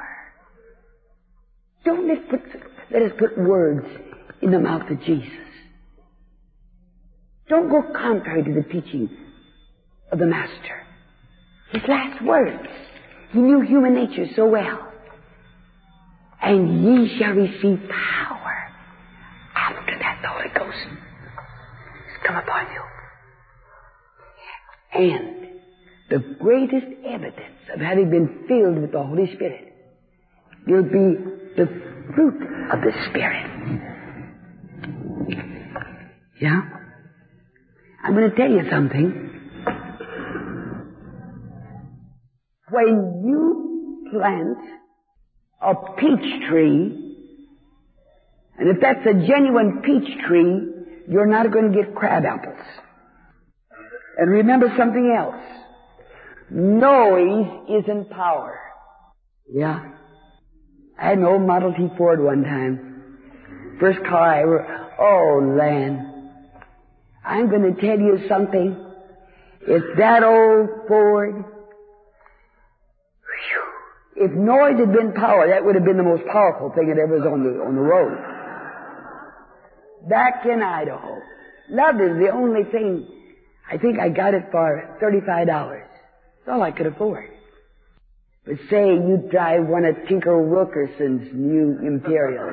Don't let us put words in the mouth of Jesus. Don't go contrary to the teaching of the Master. His last words. He knew human nature so well. And ye shall receive power. After that, the Holy Ghost has come upon you. And the greatest evidence of having been filled with the Holy Spirit will be the fruit of the Spirit. Yeah? I'm going to tell you something. When you plant a peach tree, and if that's a genuine peach tree, you're not going to get crab apples. And remember something else. Noise isn't power. Yeah. I had an old Model T Ford one time. First car I ever... Oh, land. I'm going to tell you something. If that old Ford... Whew, if noise had been power, that would have been the most powerful thing that ever was on the road. Back in Idaho. Love is the only thing... I think I got it for $35. That's all I could afford. But say you drive one of Tinker Wilkerson's new Imperials.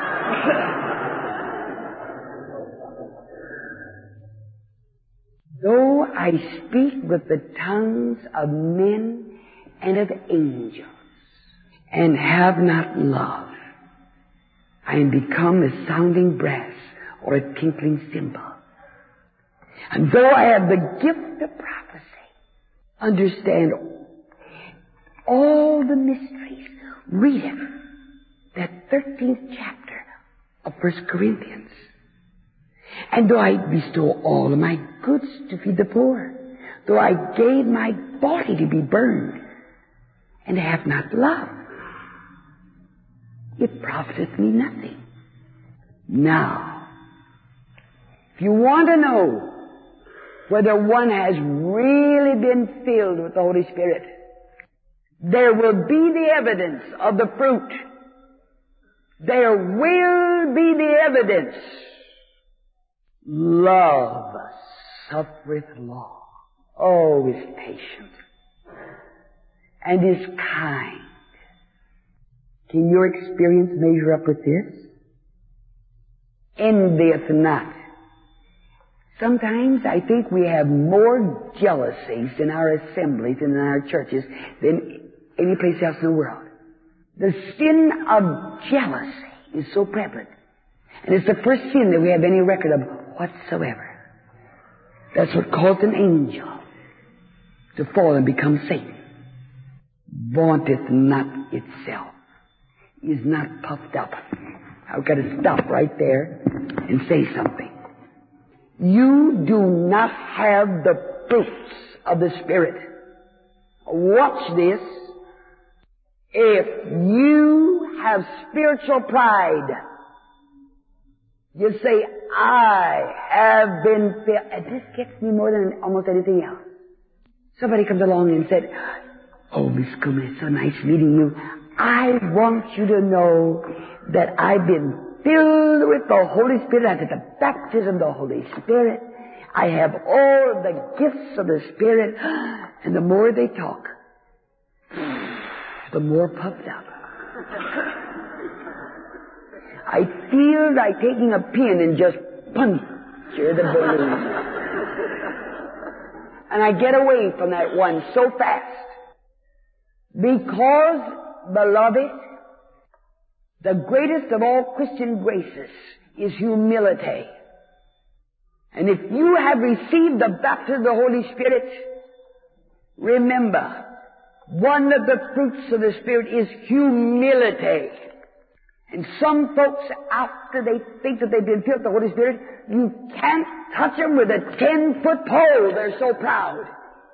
Though I speak with the tongues of men and of angels, and have not love, I am become a sounding brass or a tinkling cymbal. And though I have the gift of prophecy, understand all the mysteries, read it, that 13th chapter of 1 Corinthians. And though I bestow all of my goods to feed the poor, though I gave my body to be burned, and have not love, it profiteth me nothing. Now, if you want to know whether one has really been filled with the Holy Spirit, there will be the evidence of the fruit. There will be the evidence. Love suffereth long. Oh, is patient. And is kind. Can your experience measure up with this? Envieth not. Sometimes I think we have more jealousies in our assemblies and in our churches than any place else in the world. The sin of jealousy is so prevalent. And it's the first sin that we have any record of whatsoever. That's what caused an angel to fall and become Satan. Vaunteth not itself, is not puffed up. I've got to stop right there and say something. You do not have the fruits of the Spirit. Watch this. If you have spiritual pride, you say, I have been filled. And this gets me more than almost anything else. Somebody comes along and said, oh, Miss Kuhlman, it's so nice meeting you. I want you to know that I've been filled with the Holy Spirit. I've had the baptism of the Holy Spirit. I have all the gifts of the Spirit. And the more they talk, the more puffed up. I feel like taking a pin and just puncture the balloon. And I get away from that one so fast. Because, beloved, the greatest of all Christian graces is humility. And if you have received the baptism of the Holy Spirit, remember, one of the fruits of the Spirit is humility. And some folks, after they think that they've been filled with the Holy Spirit, you can't touch them with a 10-foot pole. They're so proud.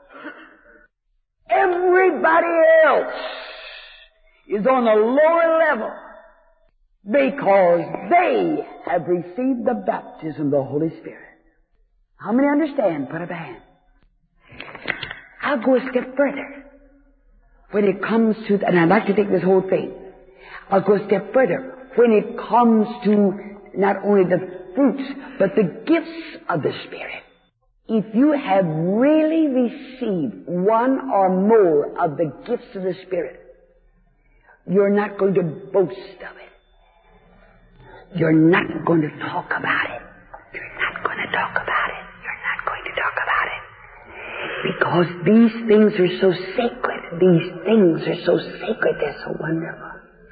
Everybody else is on a lower level because they have received the baptism of the Holy Spirit. How many understand? Put up a hand. I'll go a step further. When it comes to, and I'd like to take this whole thing, I'll go a step further. When it comes to not only the fruits, but the gifts of the Spirit. If you have really received one or more of the gifts of the Spirit, you're not going to boast of it. You're not going to talk about it. You're not going to talk about it. You're not going to talk about it. Because these things are so sacred. These things are so sacred. They're so wonderful.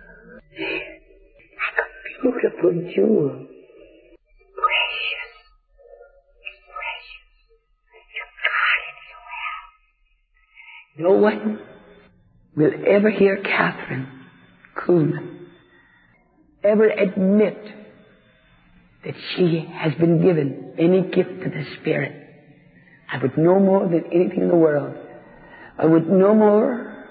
Like a beautiful jewel. Precious. It's precious. You got it so well. No one will ever hear Catherine Kuhlman ever admit that she has been given any gift of the Spirit. I would no more than anything in the world. I would no more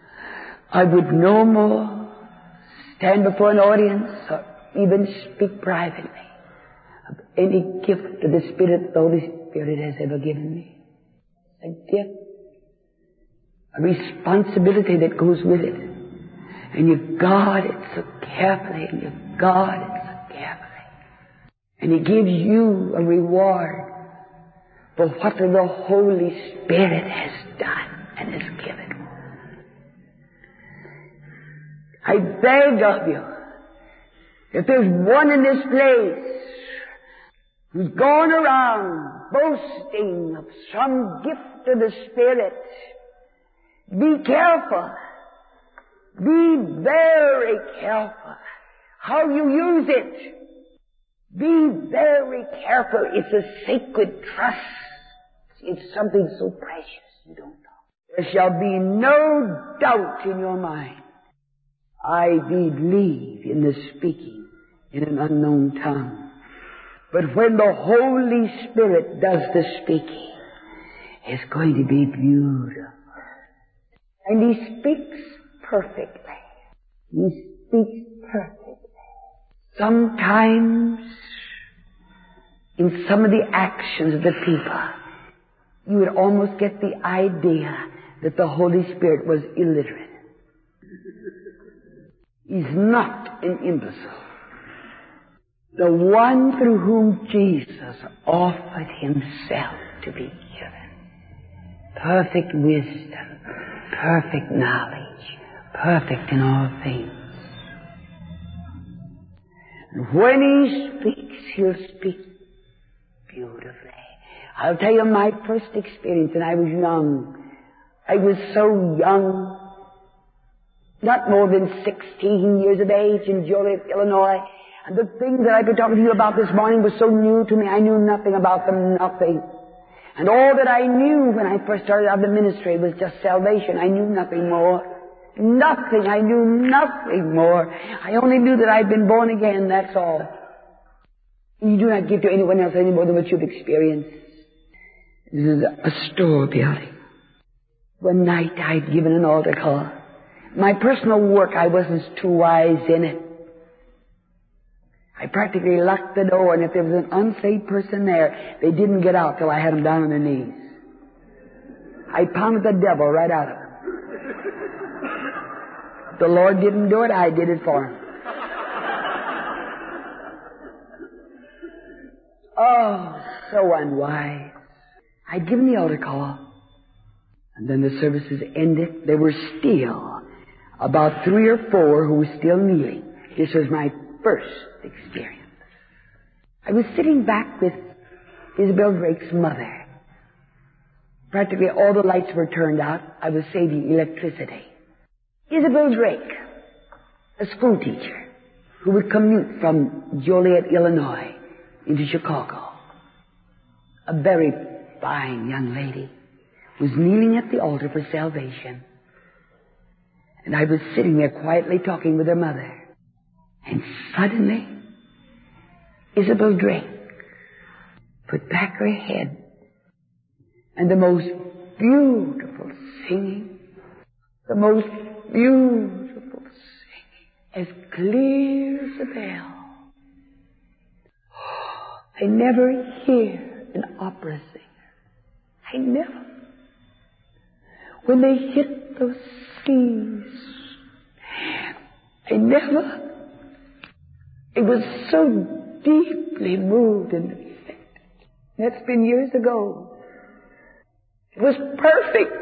stand before an audience or even speak privately of any gift of the Spirit that the Holy Spirit has ever given me. A gift, a responsibility that goes with it. And you guard it so carefully, and you guard it so carefully. And He gives you a reward for what the Holy Spirit has done and has given. I beg of you, if there's one in this place who's gone around boasting of some gift of the Spirit, be careful. Be very careful how you use it. Be very careful. It's a sacred trust. It's something so precious you don't know. There shall be no doubt in your mind. I believe in the speaking in an unknown tongue. But when the Holy Spirit does the speaking, it's going to be beautiful. And He speaks perfectly. He speaks perfectly. Sometimes, in some of the actions of the people, you would almost get the idea that the Holy Spirit was illiterate. He's not an imbecile. The one through whom Jesus offered Himself to be given. Perfect wisdom, perfect knowledge, perfect in all things. And when He speaks, He'll speak beautifully. I'll tell you my first experience, and I was young. I was so young. not more than 16 years of age in Joliet, Illinois. And the things that I've been talking to you about this morning were so new to me. I knew nothing about them, nothing. And all that I knew when I first started out the ministry was just salvation. I knew nothing more. Nothing. I knew nothing more. I only knew that I'd been born again, that's all. You do not give to anyone else any more than what you've experienced. This is a store building. One night I'd given an altar call. My personal work, I wasn't too wise in it. I practically locked the door, and if there was an unsaved person there, they didn't get out till I had them down on their knees. I pounded the devil right out of them. If the Lord didn't do it, I did it for him. Oh, so unwise. I'd given the altar call, and then the services ended. There were still about 3 or 4 who were still kneeling. This was my first experience. I was sitting back with Isabel Drake's mother. Practically all the lights were turned out. I was saving electricity. Isabel Drake, a school teacher who would commute from Joliet, Illinois into Chicago, a very fine young lady, was kneeling at the altar for salvation. And I was sitting there quietly talking with her mother. And suddenly, Isabel Drake put back her head, and the most beautiful singing, the most beautiful singing, as clear as a bell. I never hear an opera singer. I never. When they hit those keys, I never. It was so deeply moved and affected. That's been years ago. It was perfect.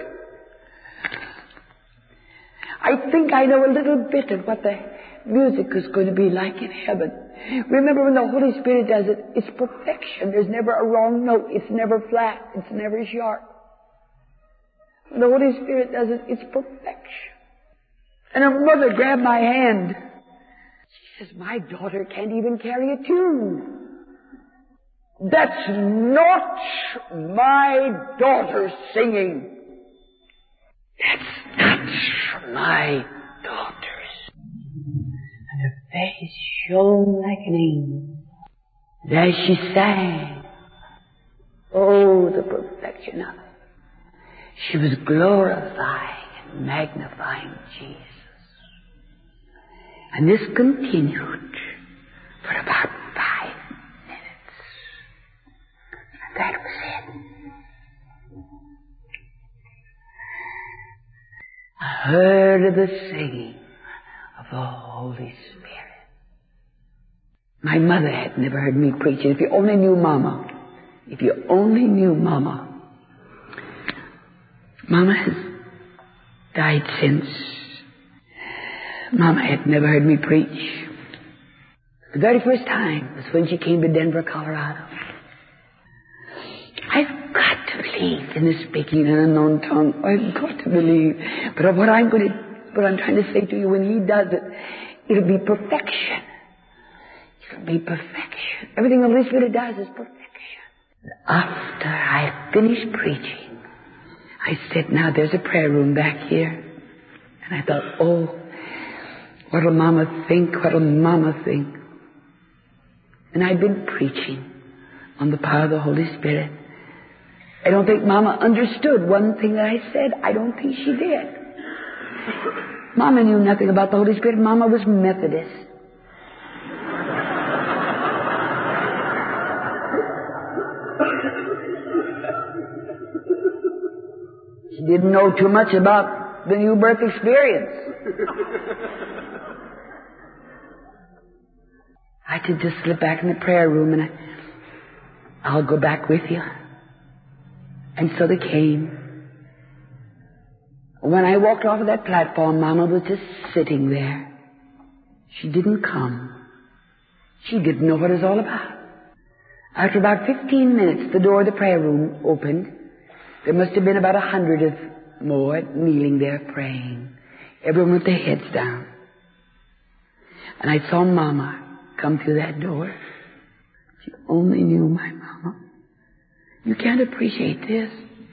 I think I know a little bit of what the music is going to be like in heaven. Remember, when the Holy Spirit does it, it's perfection. There's never a wrong note. It's never flat. It's never sharp. When the Holy Spirit does it, it's perfection. And her mother grabbed my hand. She says, my daughter can't even carry a tune. That's not my daughter singing. That's not my daughter's. And her face shone like an angel. And as she sang, oh, the perfection of it. She was glorifying and magnifying Jesus. And this continued for about 5 minutes. And that was it. I heard of the singing of the Holy Spirit. My mother had never heard me preach. And if you only knew Mama, if you only knew Mama. Mama has died since. Mama had never heard me preach. The very first time was when she came to Denver, Colorado. I've got to believe in the speaking in an unknown tongue. I've got to believe. But what I'm trying to say to you, when He does it, it'll be perfection. It'll be perfection. Everything the Holy Spirit does is perfection. After I finished preaching, I said, now there's a prayer room back here. And I thought, oh, what'll Mama think? What'll Mama think? And I'd been preaching on the power of the Holy Spirit. I don't think Mama understood one thing that I said. I don't think she did. Mama knew nothing about the Holy Spirit. Mama was Methodist. She didn't know too much about the new birth experience. I could just slip back in the prayer room and I'll go back with you. And so they came. When I walked off of that platform, Mama was just sitting there. She didn't come. She didn't know what it was all about. After about 15 minutes, the door of the prayer room opened. There must have been about 100 or more kneeling there praying. everyone with their heads down. And I saw Mama come through that door. She only knew my Mama. You can't appreciate this.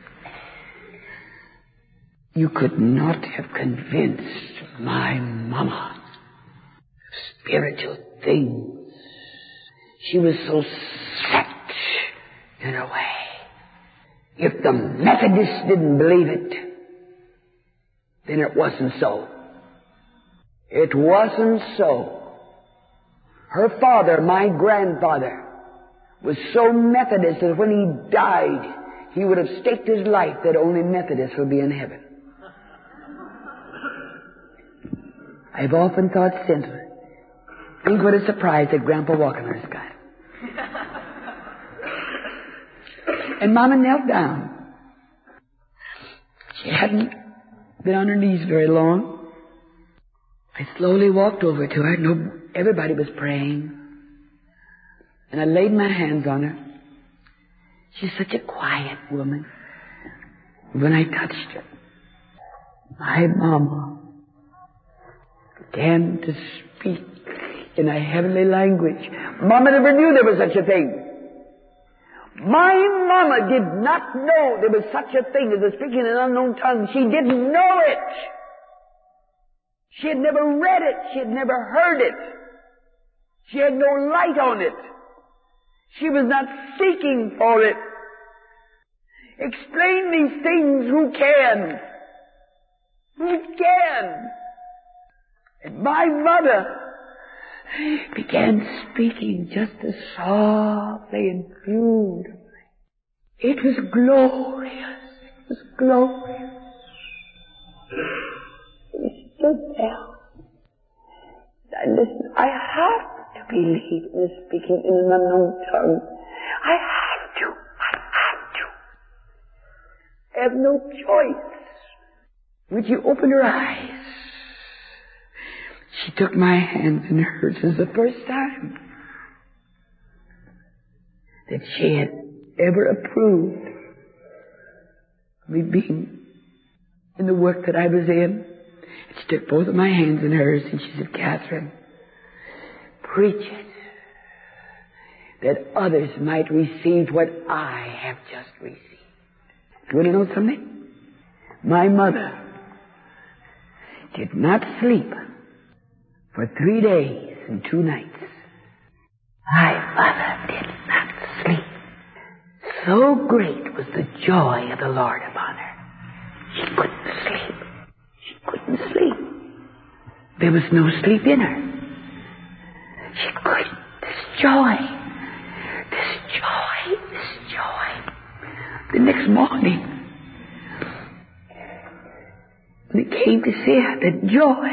You could not have convinced my Mama of spiritual things. She was so set in a way. If the Methodists didn't believe it, then it wasn't so. It wasn't so. Her father, my grandfather, was so Methodist that when he died, he would have staked his life that only Methodists would be in heaven. I've often thought since, think what a surprise that Grandpa Walkenhurst got. And Mama knelt down. She hadn't been on her knees very long. I slowly walked over to her. No, everybody was praying. And I laid my hands on her. She's such a quiet woman. When I touched her, my Mama began to speak in a heavenly language. Mama never knew there was such a thing. My Mama did not know there was such a thing as a speaking in an unknown tongue. She didn't know it. She had never read it. She had never heard it. She had no light on it. She was not seeking for it. Explain these things. Who can? Who can? And my mother began speaking just as softly and beautifully. It was glorious. It was glorious. We stood there. I listened. I have to believe in the speaking in an unknown tongue. I have to. I have no choice. When she opened her eyes, she took my hands in hers. It was the first time that she had ever approved me being in the work that I was in. And she took both of my hands in hers and she said, Catherine, preach it, that others might receive what I have just received. Do you want to know something? My mother did not sleep for 3 days and 2 nights. My mother did not sleep. So great was the joy of the Lord upon her. She couldn't sleep. She couldn't sleep. There was no sleep in her. She couldn't. This joy. The next morning, when it came to see her, the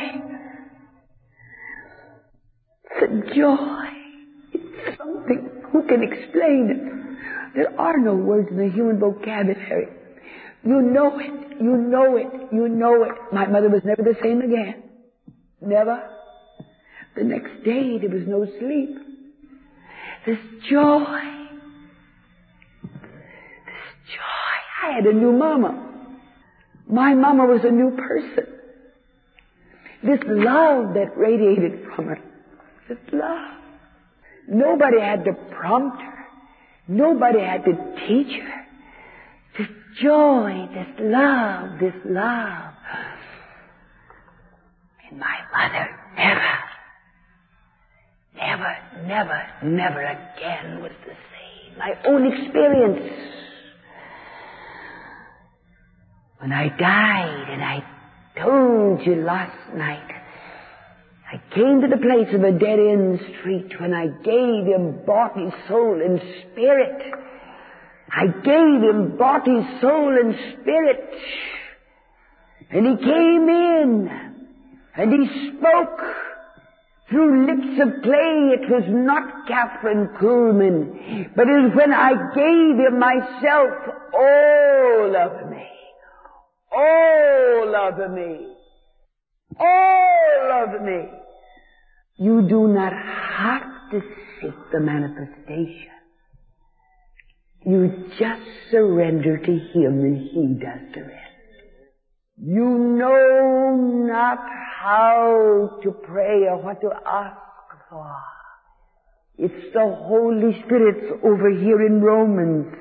joy, it's something, who can explain it? There are no words in the human vocabulary. You know it. My mother was never the same again. Never. The next day, there was no sleep. This joy. I had a new Mama. My Mama was a new person. This love that radiated from her. This love. Nobody had to prompt her. Nobody had to teach her. This joy, this love. And my mother never again was the same. My own experience. When I died, and I told you last night, I came to the place of a dead-end street when I gave Him body, soul, and spirit. I gave Him body, soul, and spirit. And He came in, and He spoke through lips of clay. It was not Catherine Kuhlman, but it was when I gave Him myself. All of me. All of me. All of me. You do not have to seek the manifestation. You just surrender to Him and He does the rest. You know not how to pray or what to ask for. It's the Holy Spirit over here in Romans.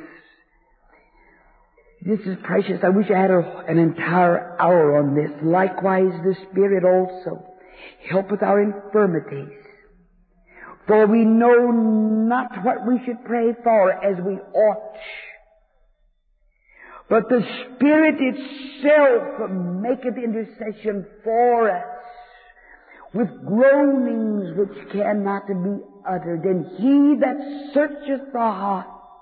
This is precious. I wish I had an entire hour on this. Likewise, the Spirit also helpeth our infirmities. For we know not what we should pray for as we ought. But the Spirit itself maketh intercession for us with groanings which cannot be uttered. And He that searcheth the heart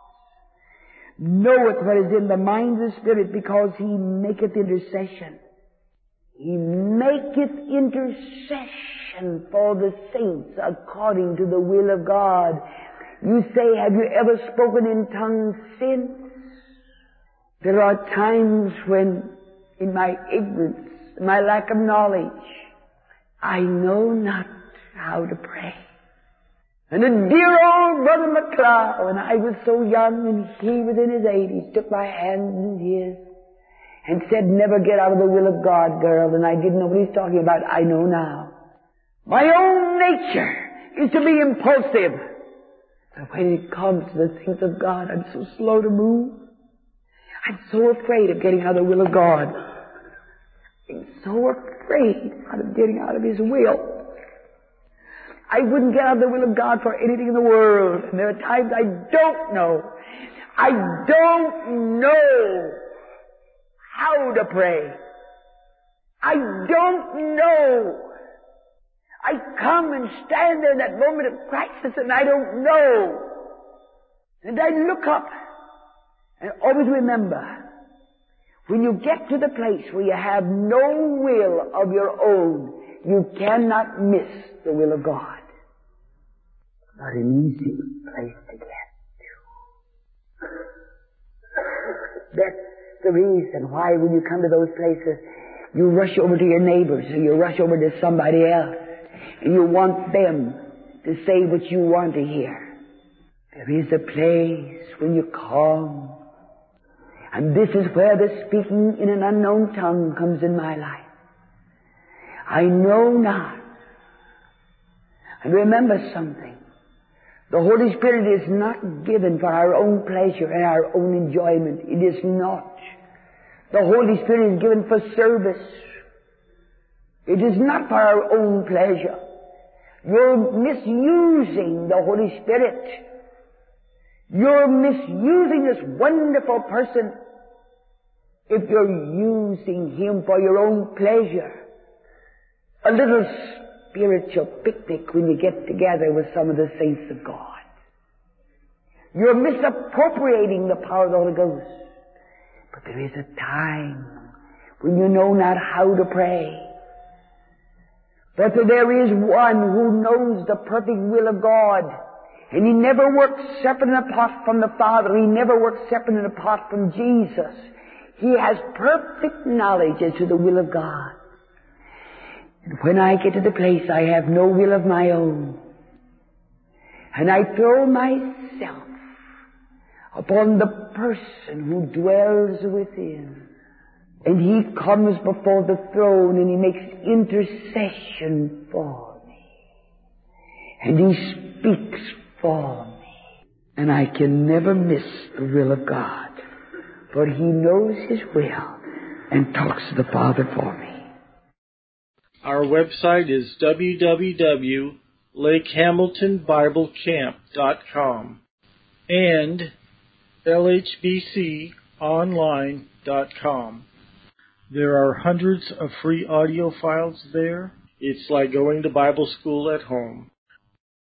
knoweth what is in the mind of the Spirit, because He maketh intercession. He maketh intercession for the saints according to the will of God. You say, have you ever spoken in tongues since? There are times when, in my ignorance, my lack of knowledge, I know not how to pray. And a dear old Brother McLeod, when I was so young and he was in his 80s, took my hand in his and said, never get out of the will of God, girl. And I didn't know what he's talking about. I know now. My own nature is to be impulsive. But when it comes to the things of God, I'm so slow to move. I'm so afraid of getting out of the will of God. I'm so afraid of getting out of His will. I wouldn't get out of the will of God for anything in the world. And there are times I don't know. I don't know how to pray. I don't know. I come and stand there in that moment of crisis and I don't know. And I look up and always remember, when you get to the place where you have no will of your own, you cannot miss the will of God. Not an easy place to get to. That's the reason why when you come to those places, you rush over to your neighbors or you rush over to somebody else and you want them to say what you want to hear. There is a place when you come, and this is where the speaking in an unknown tongue comes in my life. I know not. And remember something. The Holy Spirit is not given for our own pleasure and our own enjoyment. It is not. The Holy Spirit is given for service. It is not for our own pleasure. You're misusing the Holy Spirit. You're misusing this wonderful person if you're using Him for your own pleasure. A little spiritual picnic when you get together with some of the saints of God. You're misappropriating the power of the Holy Ghost. But there is a time when you know not how to pray. But there is one who knows the perfect will of God. And He never works separate and apart from the Father. He never works separate and apart from Jesus. He has perfect knowledge as to the will of God. And when I get to the place I have no will of my own, and I throw myself upon the person who dwells within, and He comes before the throne and He makes intercession for me, and He speaks for me, and I can never miss the will of God, for He knows His will and talks to the Father for me. Our website is www.lakehamiltonbiblecamp.com and lhbconline.com. There are hundreds of free audio files there. It's like going to Bible school at home.